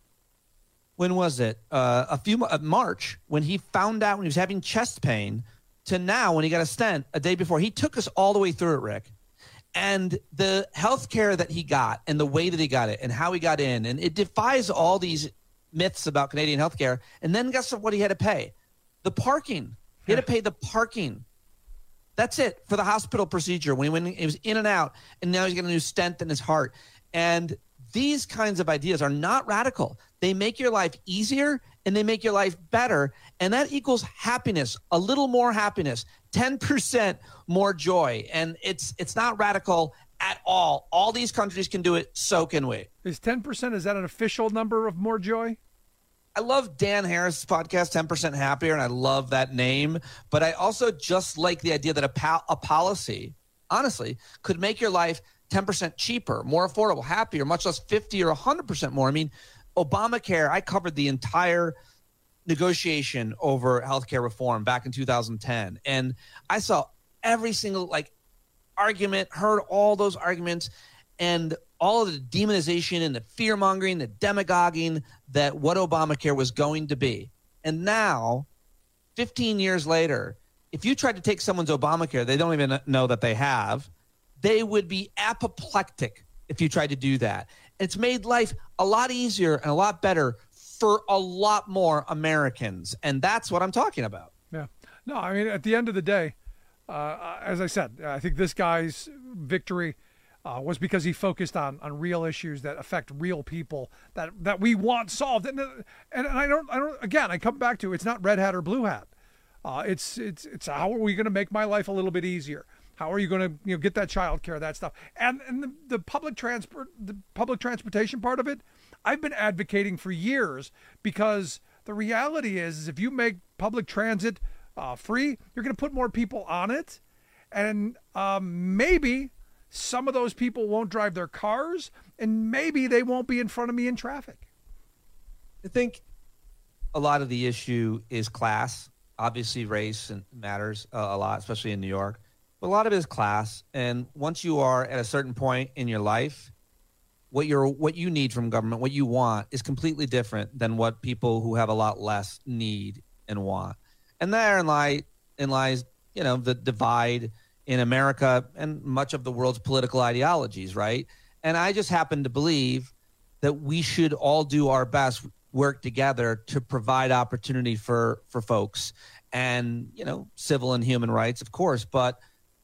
when was it? Uh, a few, uh, March, when he found out when he was having chest pain, to now when he got a stent a day before, he took us all the way through it, Rick. And the health care that he got and the way that he got it and how he got in, and it defies all these myths about Canadian healthcare. And then guess what he had to pay? The parking. He had to pay the parking. That's it for the hospital procedure when he, when he was in and out, and now he's getting a new stent in his heart. And these kinds of ideas are not radical. They make your life easier and they make your life better. And that equals happiness, a little more happiness, ten percent more joy. And it's it's not radical at all. All these countries can do it, so can we. Is ten percent, is that an official number of more joy? I love Dan Harris' podcast, ten percent Happier, and I love that name. But I also just like the idea that a, pal- a policy, honestly, could make your life ten percent cheaper, more affordable, happier, much less fifty or one hundred percent more. I mean, Obamacare, I covered the entire negotiation over healthcare reform back in two thousand ten. And I saw every single like argument, heard all those arguments, and all of the demonization and the fear-mongering, the demagoguing that what Obamacare was going to be. And now, fifteen years later, if you tried to take someone's Obamacare, they don't even know that they have, they would be apoplectic if you tried to do that. It's made life a lot easier and a lot better for a lot more Americans. And that's what I'm talking about. Yeah. No, I mean, at the end of the day, uh, as I said, I think this guy's victory uh, was because he focused on on real issues that affect real people that, that we want solved. And, and and I don't I don't again I come back to it's not red hat or blue hat. Uh, it's it's it's how are we going to make my life a little bit easier? How are you going to you know get that child care, that stuff, and and the, the public transport the public transportation part of it, I've been advocating for years because the reality is, is if you make public transit uh, free, you're going to put more people on it, and um, maybe some of those people won't drive their cars, and maybe they won't be in front of me in traffic. I think a lot of the issue is class. Obviously, race matters uh, a lot, especially in New York. But a lot of it is class. And once you are at a certain point in your life, what you're what you need from government, what you want, is completely different than what people who have a lot less need and want. And therein lie in lies, you know, the divide in America and much of the world's political ideologies, right? And I just happen to believe that we should all do our best, work together to provide opportunity for for folks, and you know, civil and human rights, of course. But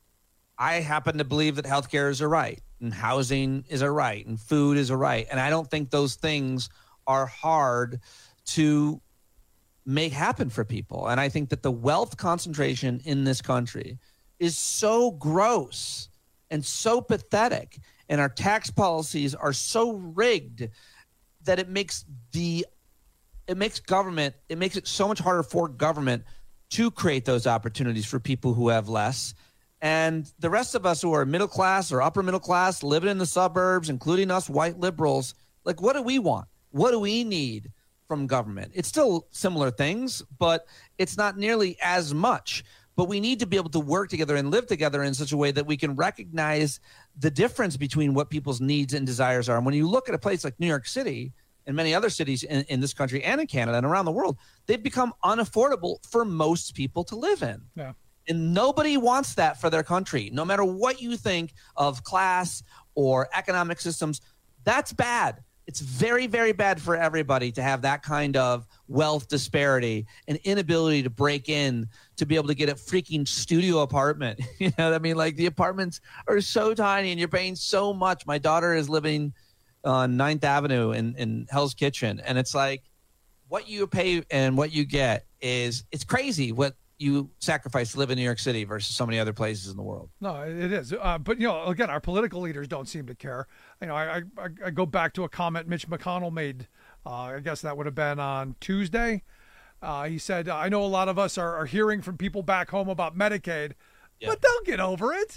I happen to believe that healthcare is a right, and housing is a right, and food is a right, and I don't think those things are hard to make happen for people. And I think that the wealth concentration in this country is so gross and so pathetic, and our tax policies are so rigged that it makes the it makes government it makes it so much harder for government to create those opportunities for people who have less. And the rest of us who are middle class or upper middle class, living in the suburbs, including us white liberals, like, what do we want? What do we need from government? It's still similar things, but it's not nearly as much. But we need to be able to work together and live together in such a way that we can recognize the difference between what people's needs and desires are. And when you look at a place like New York City and many other cities in, in this country and in Canada and around the world, they've become unaffordable for most people to live in. Yeah. And nobody wants that for their country. No matter what you think of class or economic systems, that's bad. It's very, very bad for everybody to have that kind of wealth disparity and inability to break in to be able to get a freaking studio apartment. You know what I mean? Like, the apartments are so tiny and you're paying so much. My daughter is living on Ninth Avenue in, in Hell's Kitchen. And it's like, what you pay and what you get is, it's crazy what you sacrifice to live in New York City versus so many other places in the world. No, it is. Uh, but, you know, again, our political leaders don't seem to care. You know, I, I, I go back to a comment Mitch McConnell made. Uh, I guess that would have been on Tuesday. Uh, he said, I know a lot of us are, are hearing from people back home about Medicaid, yeah. but they'll get over it.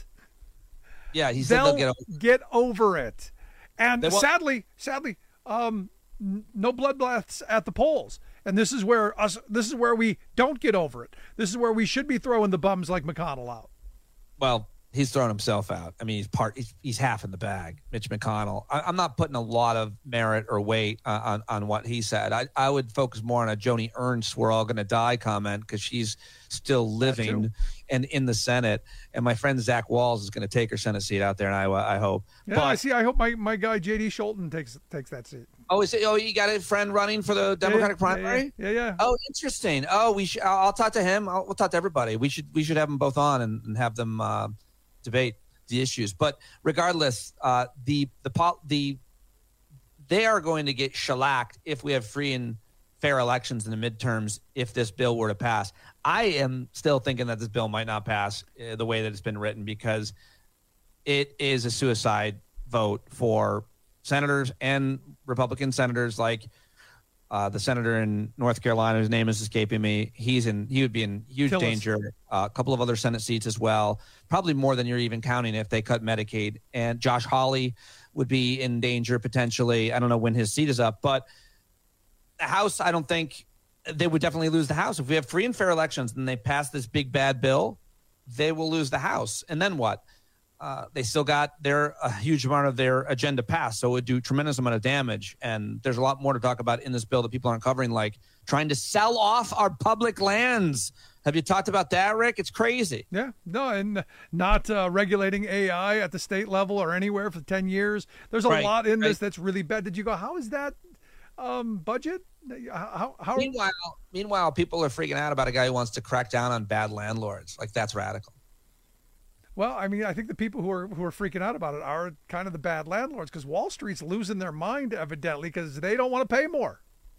Yeah, he said they'll, they'll get over, get over it. And They won't- sadly, sadly, um, n- no bloodbaths at the polls. And this is where us. This is where we don't get over it. This is where we should be throwing the bums like McConnell out. Well, he's thrown himself out. I mean, he's part. He's, he's half in the bag. Mitch McConnell. I, I'm not putting a lot of merit or weight uh, on on what he said. I I would focus more on a Joni Ernst "We're all going to die" comment, because she's still living and in the Senate. And my friend Zach Walz is going to take her Senate seat out there in Iowa, I hope. Yeah, but, I see. I hope my, my guy J D Scholten takes takes that seat. Oh, is it, oh, you got a friend running for the Democratic yeah, yeah, primary? Yeah, yeah, yeah. Oh, interesting. Oh, we should. I'll, I'll talk to him. I'll, we'll talk to everybody. We should. We should have them both on and, and have them uh, debate the issues. But regardless, uh, the the pol- the they are going to get shellacked if we have free and fair elections in the midterms. If this bill were to pass, I am still thinking that this bill might not pass uh, the way that it's been written, because it is a suicide vote for senators and Republican senators, like uh, the senator in North Carolina, whose name is escaping me. He's in. He would be in huge Tillis. danger. Uh, a couple of other Senate seats as well, probably more than you're even counting if they cut Medicaid. And Josh Hawley would be in danger potentially. I don't know when his seat is up, but the House, I don't think they would definitely lose the House. If we have free and fair elections and they pass this big bad bill, they will lose the House. And then what? Uh, they still got their a huge amount of their agenda passed, so it would do tremendous amount of damage. And there's a lot more to talk about in this bill that people aren't covering, like trying to sell off our public lands. Have you talked about that, Rick? It's crazy. Yeah, no, and not uh, regulating A I at the state level or anywhere for ten years. There's a Right, lot in right. this that's really bad. Did you go, how is that um, budget? How, how? Meanwhile, meanwhile, people are freaking out about a guy who wants to crack down on bad landlords. Like, that's radical. Well, I mean, I think the people who are who are freaking out about it are kind of the bad landlords, because Wall Street's losing their mind, evidently, because they don't want to pay more.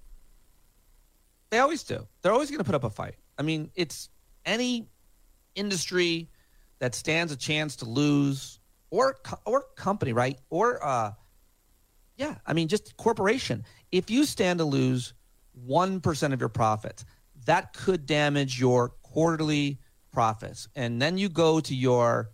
They always do. They're always going to put up a fight. I mean, it's any industry that stands a chance to lose, or co- or company, right? Or uh, yeah, I mean, just corporation. If you stand to lose one percent of your profits, that could damage your quarterly profits. And then you go to your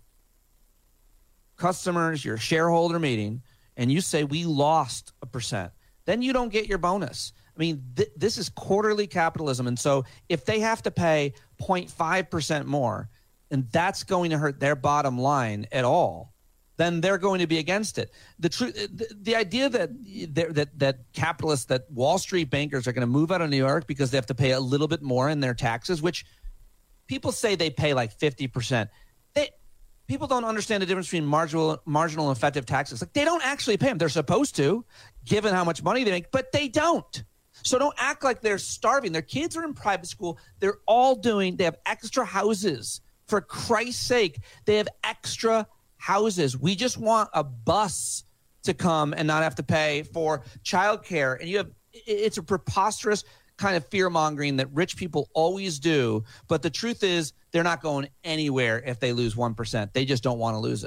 customers, your shareholder meeting, and you say, we lost a percent. Then you don't get your bonus. I mean, th- this is quarterly capitalism. And so if they have to pay zero point five percent more, and that's going to hurt their bottom line at all, then they're going to be against it. The truth, the, the idea that, that that capitalists, that Wall Street bankers are going to move out of New York because they have to pay a little bit more in their taxes, which people say they pay like fifty percent. They, people don't understand the difference between marginal, marginal and effective taxes. Like, they don't actually pay them. They're supposed to, given how much money they make, but they don't. So don't act like they're starving. Their kids are in private school. They're all doing, they have extra houses. For Christ's sake, they have extra houses. We just want a bus to come and not have to pay for childcare. And you have, it's a preposterous kind of fear mongering that rich people always do. But the truth is, they're not going anywhere if they lose one percent. They just don't want to lose it.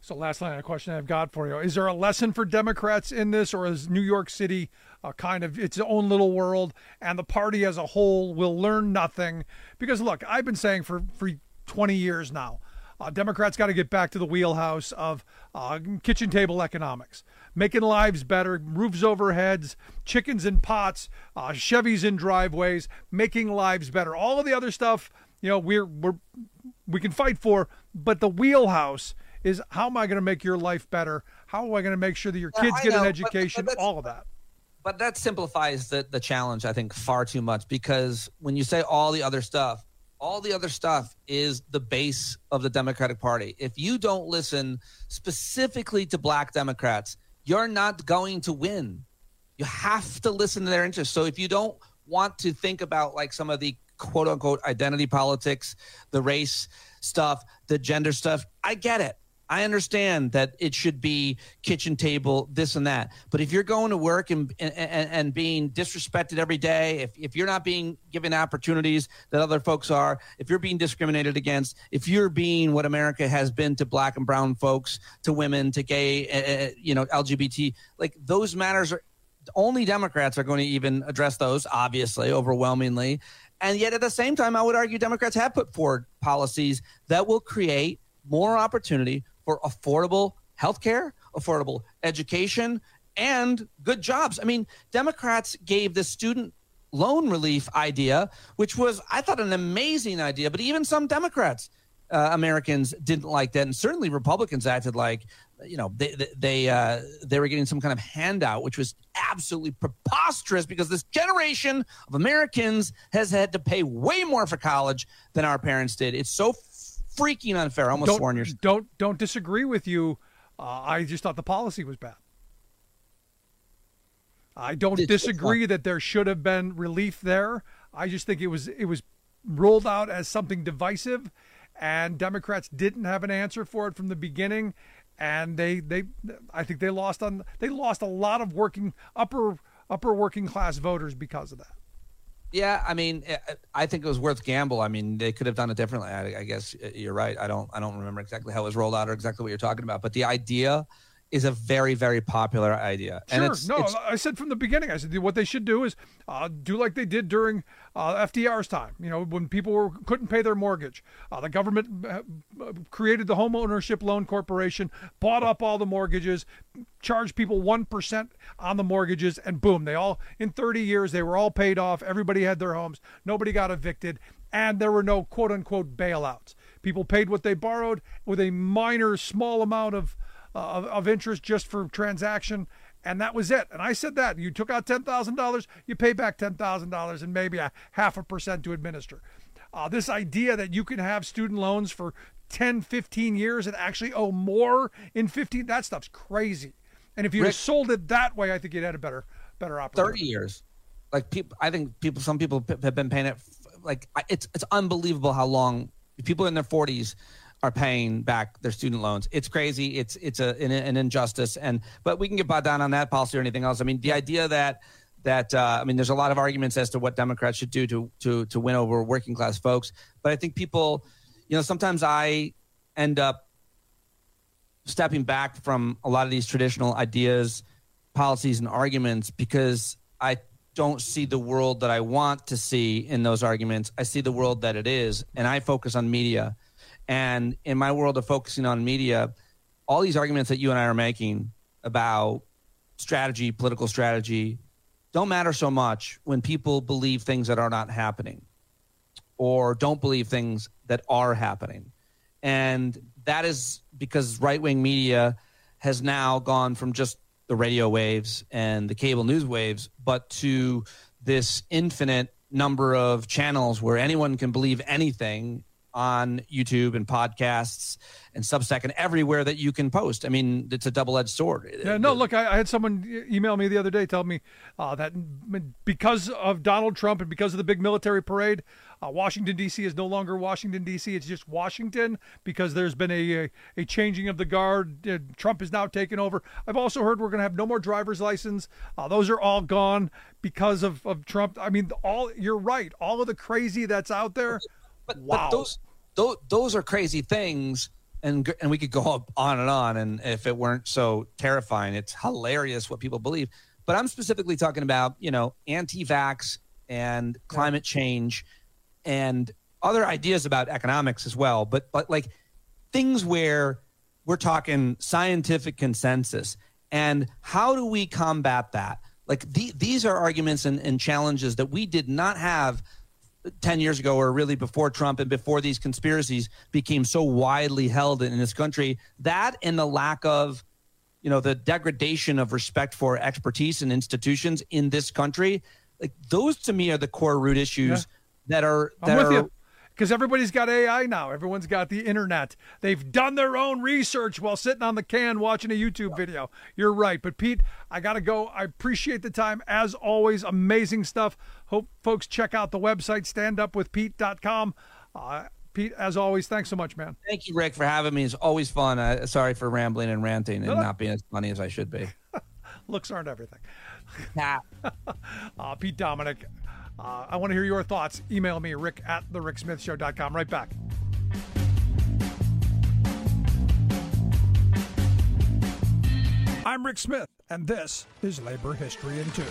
So last line of question I've got for you. Is there a lesson for Democrats in this, or is New York City uh, kind of its own little world and the party as a whole will learn nothing? Because, look, I've been saying for, for twenty years now, uh, Democrats got to get back to the wheelhouse of uh, kitchen table economics, making lives better, roofs over heads, chickens in pots, uh, Chevys in driveways, making lives better. All of the other stuff, you know, we're, we're, we can fight for, but the wheelhouse is how am I going to make your life better? How am I going to make sure that your kids yeah, get know, an education? But, but all of that. But that simplifies the, the challenge, I think, far too much, because when you say all the other stuff, all the other stuff is the base of the Democratic Party. If you don't listen specifically to black Democrats, you're not going to win. You have to listen to their interests. So if you don't want to think about like some of the quote unquote identity politics, the race stuff, the gender stuff, I get it. I understand that it should be kitchen table, this and that. But if you're going to work and and, and being disrespected every day, if, if you're not being given opportunities that other folks are, if you're being discriminated against, if you're being what America has been to black and brown folks, to women, to gay, uh, you know, L G B T, like those matters are only Democrats are going to even address those, obviously, overwhelmingly. And yet at the same time, I would argue Democrats have put forward policies that will create more opportunity for affordable health care, affordable education, and good jobs. I mean, Democrats gave the student loan relief idea, which was, I thought, an amazing idea. But even some Democrats, uh, Americans, didn't like that. And certainly Republicans acted like, you know, they they uh, they were getting some kind of handout, which was absolutely preposterous because this generation of Americans has had to pay way more for college than our parents did. It's so freaking unfair. I almost don't, sworn you're... Don't, don't disagree with you. Uh, I just thought the policy was bad. I don't it's, disagree it's that there should have been relief there. I just think it was it was rolled out as something divisive, and Democrats didn't have an answer for it from the beginning. And they, they, I think they lost on. They lost a lot of working upper upper working class voters because of that. Yeah, I mean, I think it was worth gamble. I mean, they could have done it differently. I, I guess you're right. I don't, I don't remember exactly how it was rolled out or exactly what you're talking about. But the idea is a very, very popular idea. Sure. And it's, no, it's, I said from the beginning, I said what they should do is uh, do like they did during uh, F D R's time. You know, when people were, couldn't pay their mortgage, uh, the government uh, created the Home Ownership Loan Corporation, bought up all the mortgages, charged people one percent on the mortgages, and boom, they all, in thirty years, they were all paid off. Everybody had their homes. Nobody got evicted. And there were no quote unquote bailouts. People paid what they borrowed with a minor, small amount of Uh, of, of interest just for transaction, and that was it. And I said that you took out ten thousand dollars, you pay back ten thousand dollars and maybe a half a percent to administer. Uh, this idea that you can have student loans for ten, fifteen years and actually owe more in fifteen, that stuff's crazy. And if you had sold it that way, I think you'd had a better, better opportunity. thirty years. Like people, I think people, some people have been paying it. Like it's, it's unbelievable how long people in their forties are paying back their student loans. It's crazy. It's it's a an, an injustice. And but we can get bogged down on that policy or anything else. I mean, the idea that that uh, I mean, there's a lot of arguments as to what Democrats should do to to to win over working class folks. But I think people, you know, sometimes I end up stepping back from a lot of these traditional ideas, policies, and arguments because I don't see the world that I want to see in those arguments. I see the world that it is, and I focus on media. And in my world of focusing on media, all these arguments that you and I are making about strategy, political strategy, don't matter so much when people believe things that are not happening or don't believe things that are happening. And that is because right-wing media has now gone from just the radio waves and the cable news waves, but to this infinite number of channels where anyone can believe anything on YouTube and podcasts and Substack and everywhere that you can post. I mean, it's a double-edged sword. Yeah, no, look, I, I had someone email me the other day, tell me uh, that because of Donald Trump and because of the big military parade, uh, Washington, D C is no longer Washington, D C. It's just Washington because there's been a, a, a changing of the guard. Uh, Trump is now taken over. I've also heard we're going to have no more driver's license. Uh, those are all gone because of, of Trump. I mean, all you're right. All of the crazy that's out there. But, wow. but those, those those are crazy things, and and we could go on and on. And if it weren't so terrifying, it's hilarious what people believe. But I'm specifically talking about, you know, anti-vax and climate change and other ideas about economics as well. But but like things where we're talking scientific consensus. And how do we combat that? Like the, these are arguments and, and challenges that we did not have ten years ago, or really before Trump and before these conspiracies became so widely held in this country. That and the lack of, you know, the degradation of respect for expertise and institutions in this country. Like those to me are the core root issues yeah. that are that I'm with are, you. Because everybody's got A I now. Everyone's got the internet. They've done their own research while sitting on the can watching a YouTube video. You're right. But, Pete, I got to go. I appreciate the time. As always, amazing stuff. Hope folks check out the website, stand up with pete dot com. Uh, Pete, as always, thanks so much, man. Thank you, Rick, for having me. It's always fun. Uh, sorry for rambling and ranting and not being as funny as I should be. Looks aren't everything. Nah. uh, Pete Dominick. Uh, I want to hear your thoughts. Email me, rick at the rick smith show dot com. Right back. I'm Rick Smith, and this is Labor History in Two.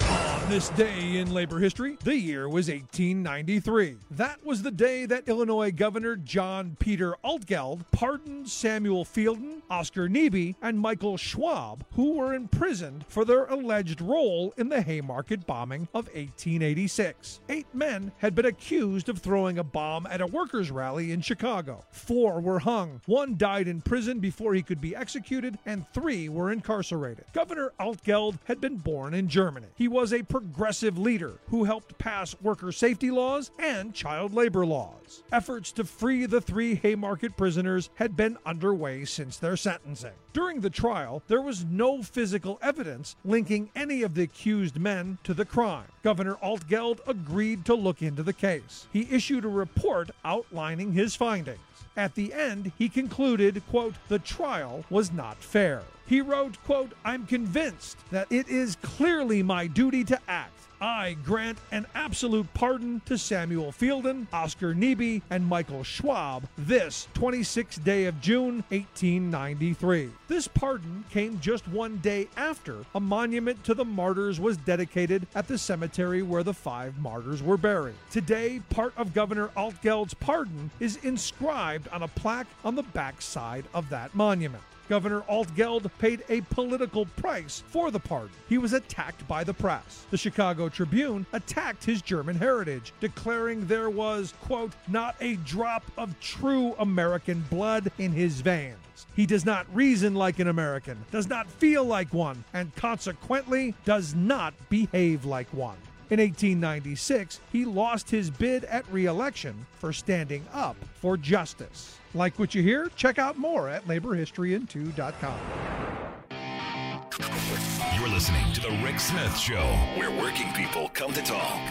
On this day in labor history, the year was eighteen ninety-three. That was the day that Illinois Governor John Peter Altgeld pardoned Samuel Fielden, Oscar Neebe, and Michael Schwab, who were imprisoned for their alleged role in the Haymarket bombing of eighteen eighty-six. Eight men had been accused of throwing a bomb at a workers' rally in Chicago. Four were hung. One died in prison before he could be executed, and three were incarcerated. Governor Altgeld had been born in Germany. He was a progressive leader who helped pass worker safety laws and child labor laws. Efforts to free the three Haymarket prisoners had been underway since their sentencing. During the trial, there was no physical evidence linking any of the accused men to the crime. Governor Altgeld agreed to look into the case. He issued a report outlining his findings. At the end, he concluded, quote, the trial was not fair. He wrote, quote, I'm convinced that it is clearly my duty to act. I grant an absolute pardon to Samuel Fielden, Oscar Neebe, and Michael Schwab this twenty-sixth day of June, eighteen ninety-three. This pardon came just one day after a monument to the martyrs was dedicated at the cemetery where the five martyrs were buried. Today, part of Governor Altgeld's pardon is inscribed on a plaque on the back side of that monument. Governor Altgeld paid a political price for the pardon. He was attacked by the press. The Chicago Tribune attacked his German heritage, declaring there was, quote, not a drop of true American blood in his veins. He does not reason like an American, does not feel like one, and consequently does not behave like one. In eighteen ninety-six, he lost his bid at re-election for standing up for justice. Like what you hear? Check out more at labor history in two dot com. You're listening to The Rick Smith Show, where working people come to talk.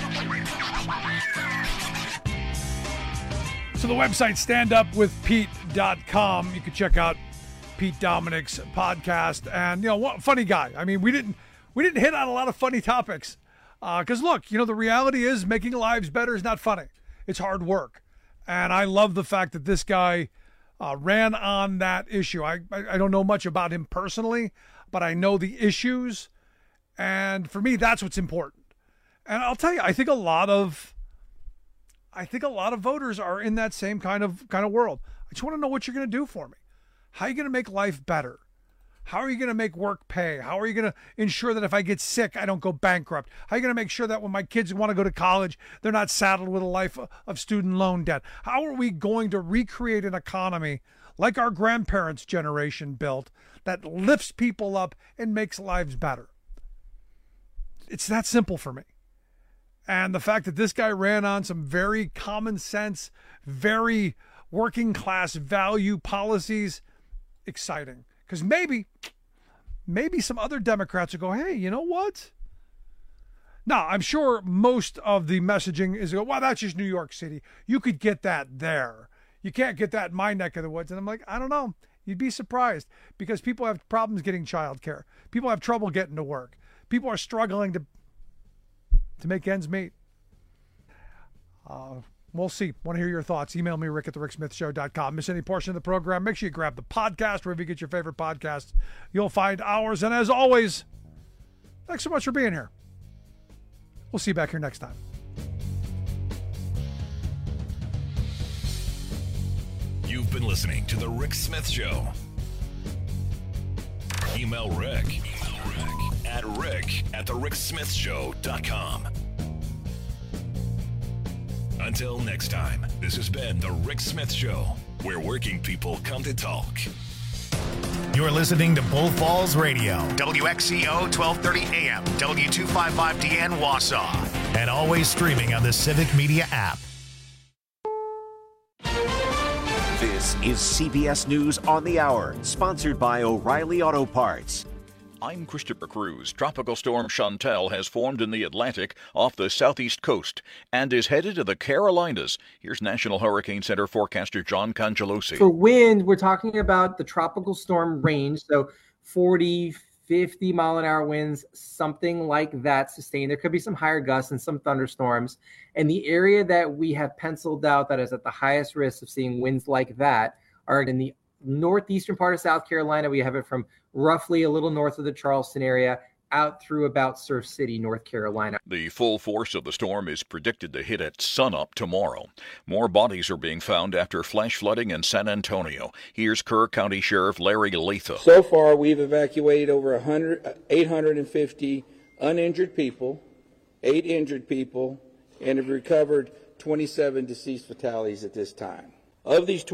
So the website stand up with pete dot com. You can check out Pete Dominick's podcast. And, you know, what funny guy. I mean, we didn't we didn't hit on a lot of funny topics. Because, uh, look, you know, the reality is making lives better is not funny. It's hard work. And I love the fact that this guy uh, ran on that issue. I, I I don't know much about him personally, but I know the issues. And for me, that's what's important. And I'll tell you, I think a lot of I think a lot of voters are in that same kind of kind of world. I just want to know what you're going to do for me. How are you going to make life better? How are you going to make work pay? How are you going to ensure that if I get sick, I don't go bankrupt? How are you going to make sure that when my kids want to go to college, they're not saddled with a life of student loan debt? How are we going to recreate an economy like our grandparents' generation built that lifts people up and makes lives better? It's that simple for me. And the fact that this guy ran on some very common sense, very working class value policies, exciting. Because maybe, maybe some other Democrats will go, hey, you know what? Now, I'm sure most of the messaging is, well, that's just New York City. You could get that there. You can't get that in my neck of the woods. And I'm like, I don't know. You'd be surprised because people have problems getting childcare. People have trouble getting to work. People are struggling to to make ends meet. Uh, We'll see. Want to hear your thoughts? Email me, rick at the rick smith show dot com. Miss any portion of the program, make sure you grab the podcast wherever you get your favorite podcast. You'll find ours. And as always, thanks so much for being here. We'll see you back here next time. You've been listening to The Rick Smith Show. Email Rick, Email Rick at rick at the rick smith show dot com. Until next time, this has been The Rick Smith Show, where working people come to talk. You're listening to Bull Falls Radio, W X C O twelve thirty A M, W two fifty-five D N Wausau, and always streaming on the Civic Media app. This is C B S News on the Hour, sponsored by O'Reilly Auto Parts. I'm Christopher Cruz. Tropical storm Chantal has formed in the Atlantic off the southeast coast and is headed to the Carolinas. Here's National Hurricane Center forecaster John Congelosi. For wind, we're talking about the tropical storm range, so forty, fifty mile an hour winds, something like that sustained. There could be some higher gusts and some thunderstorms. And the area that we have penciled out that is at the highest risk of seeing winds like that are in the northeastern part of South Carolina. We have it from roughly a little north of the Charleston area out through about Surf City, North Carolina. The full force of the storm is predicted to hit at sunup tomorrow. More bodies are being found after flash flooding in San Antonio. Here's Kerr County Sheriff Larry Latham. So far, we've evacuated over one hundred, eight hundred fifty uninjured people, eight injured people, and have recovered twenty-seven deceased fatalities at this time. Of these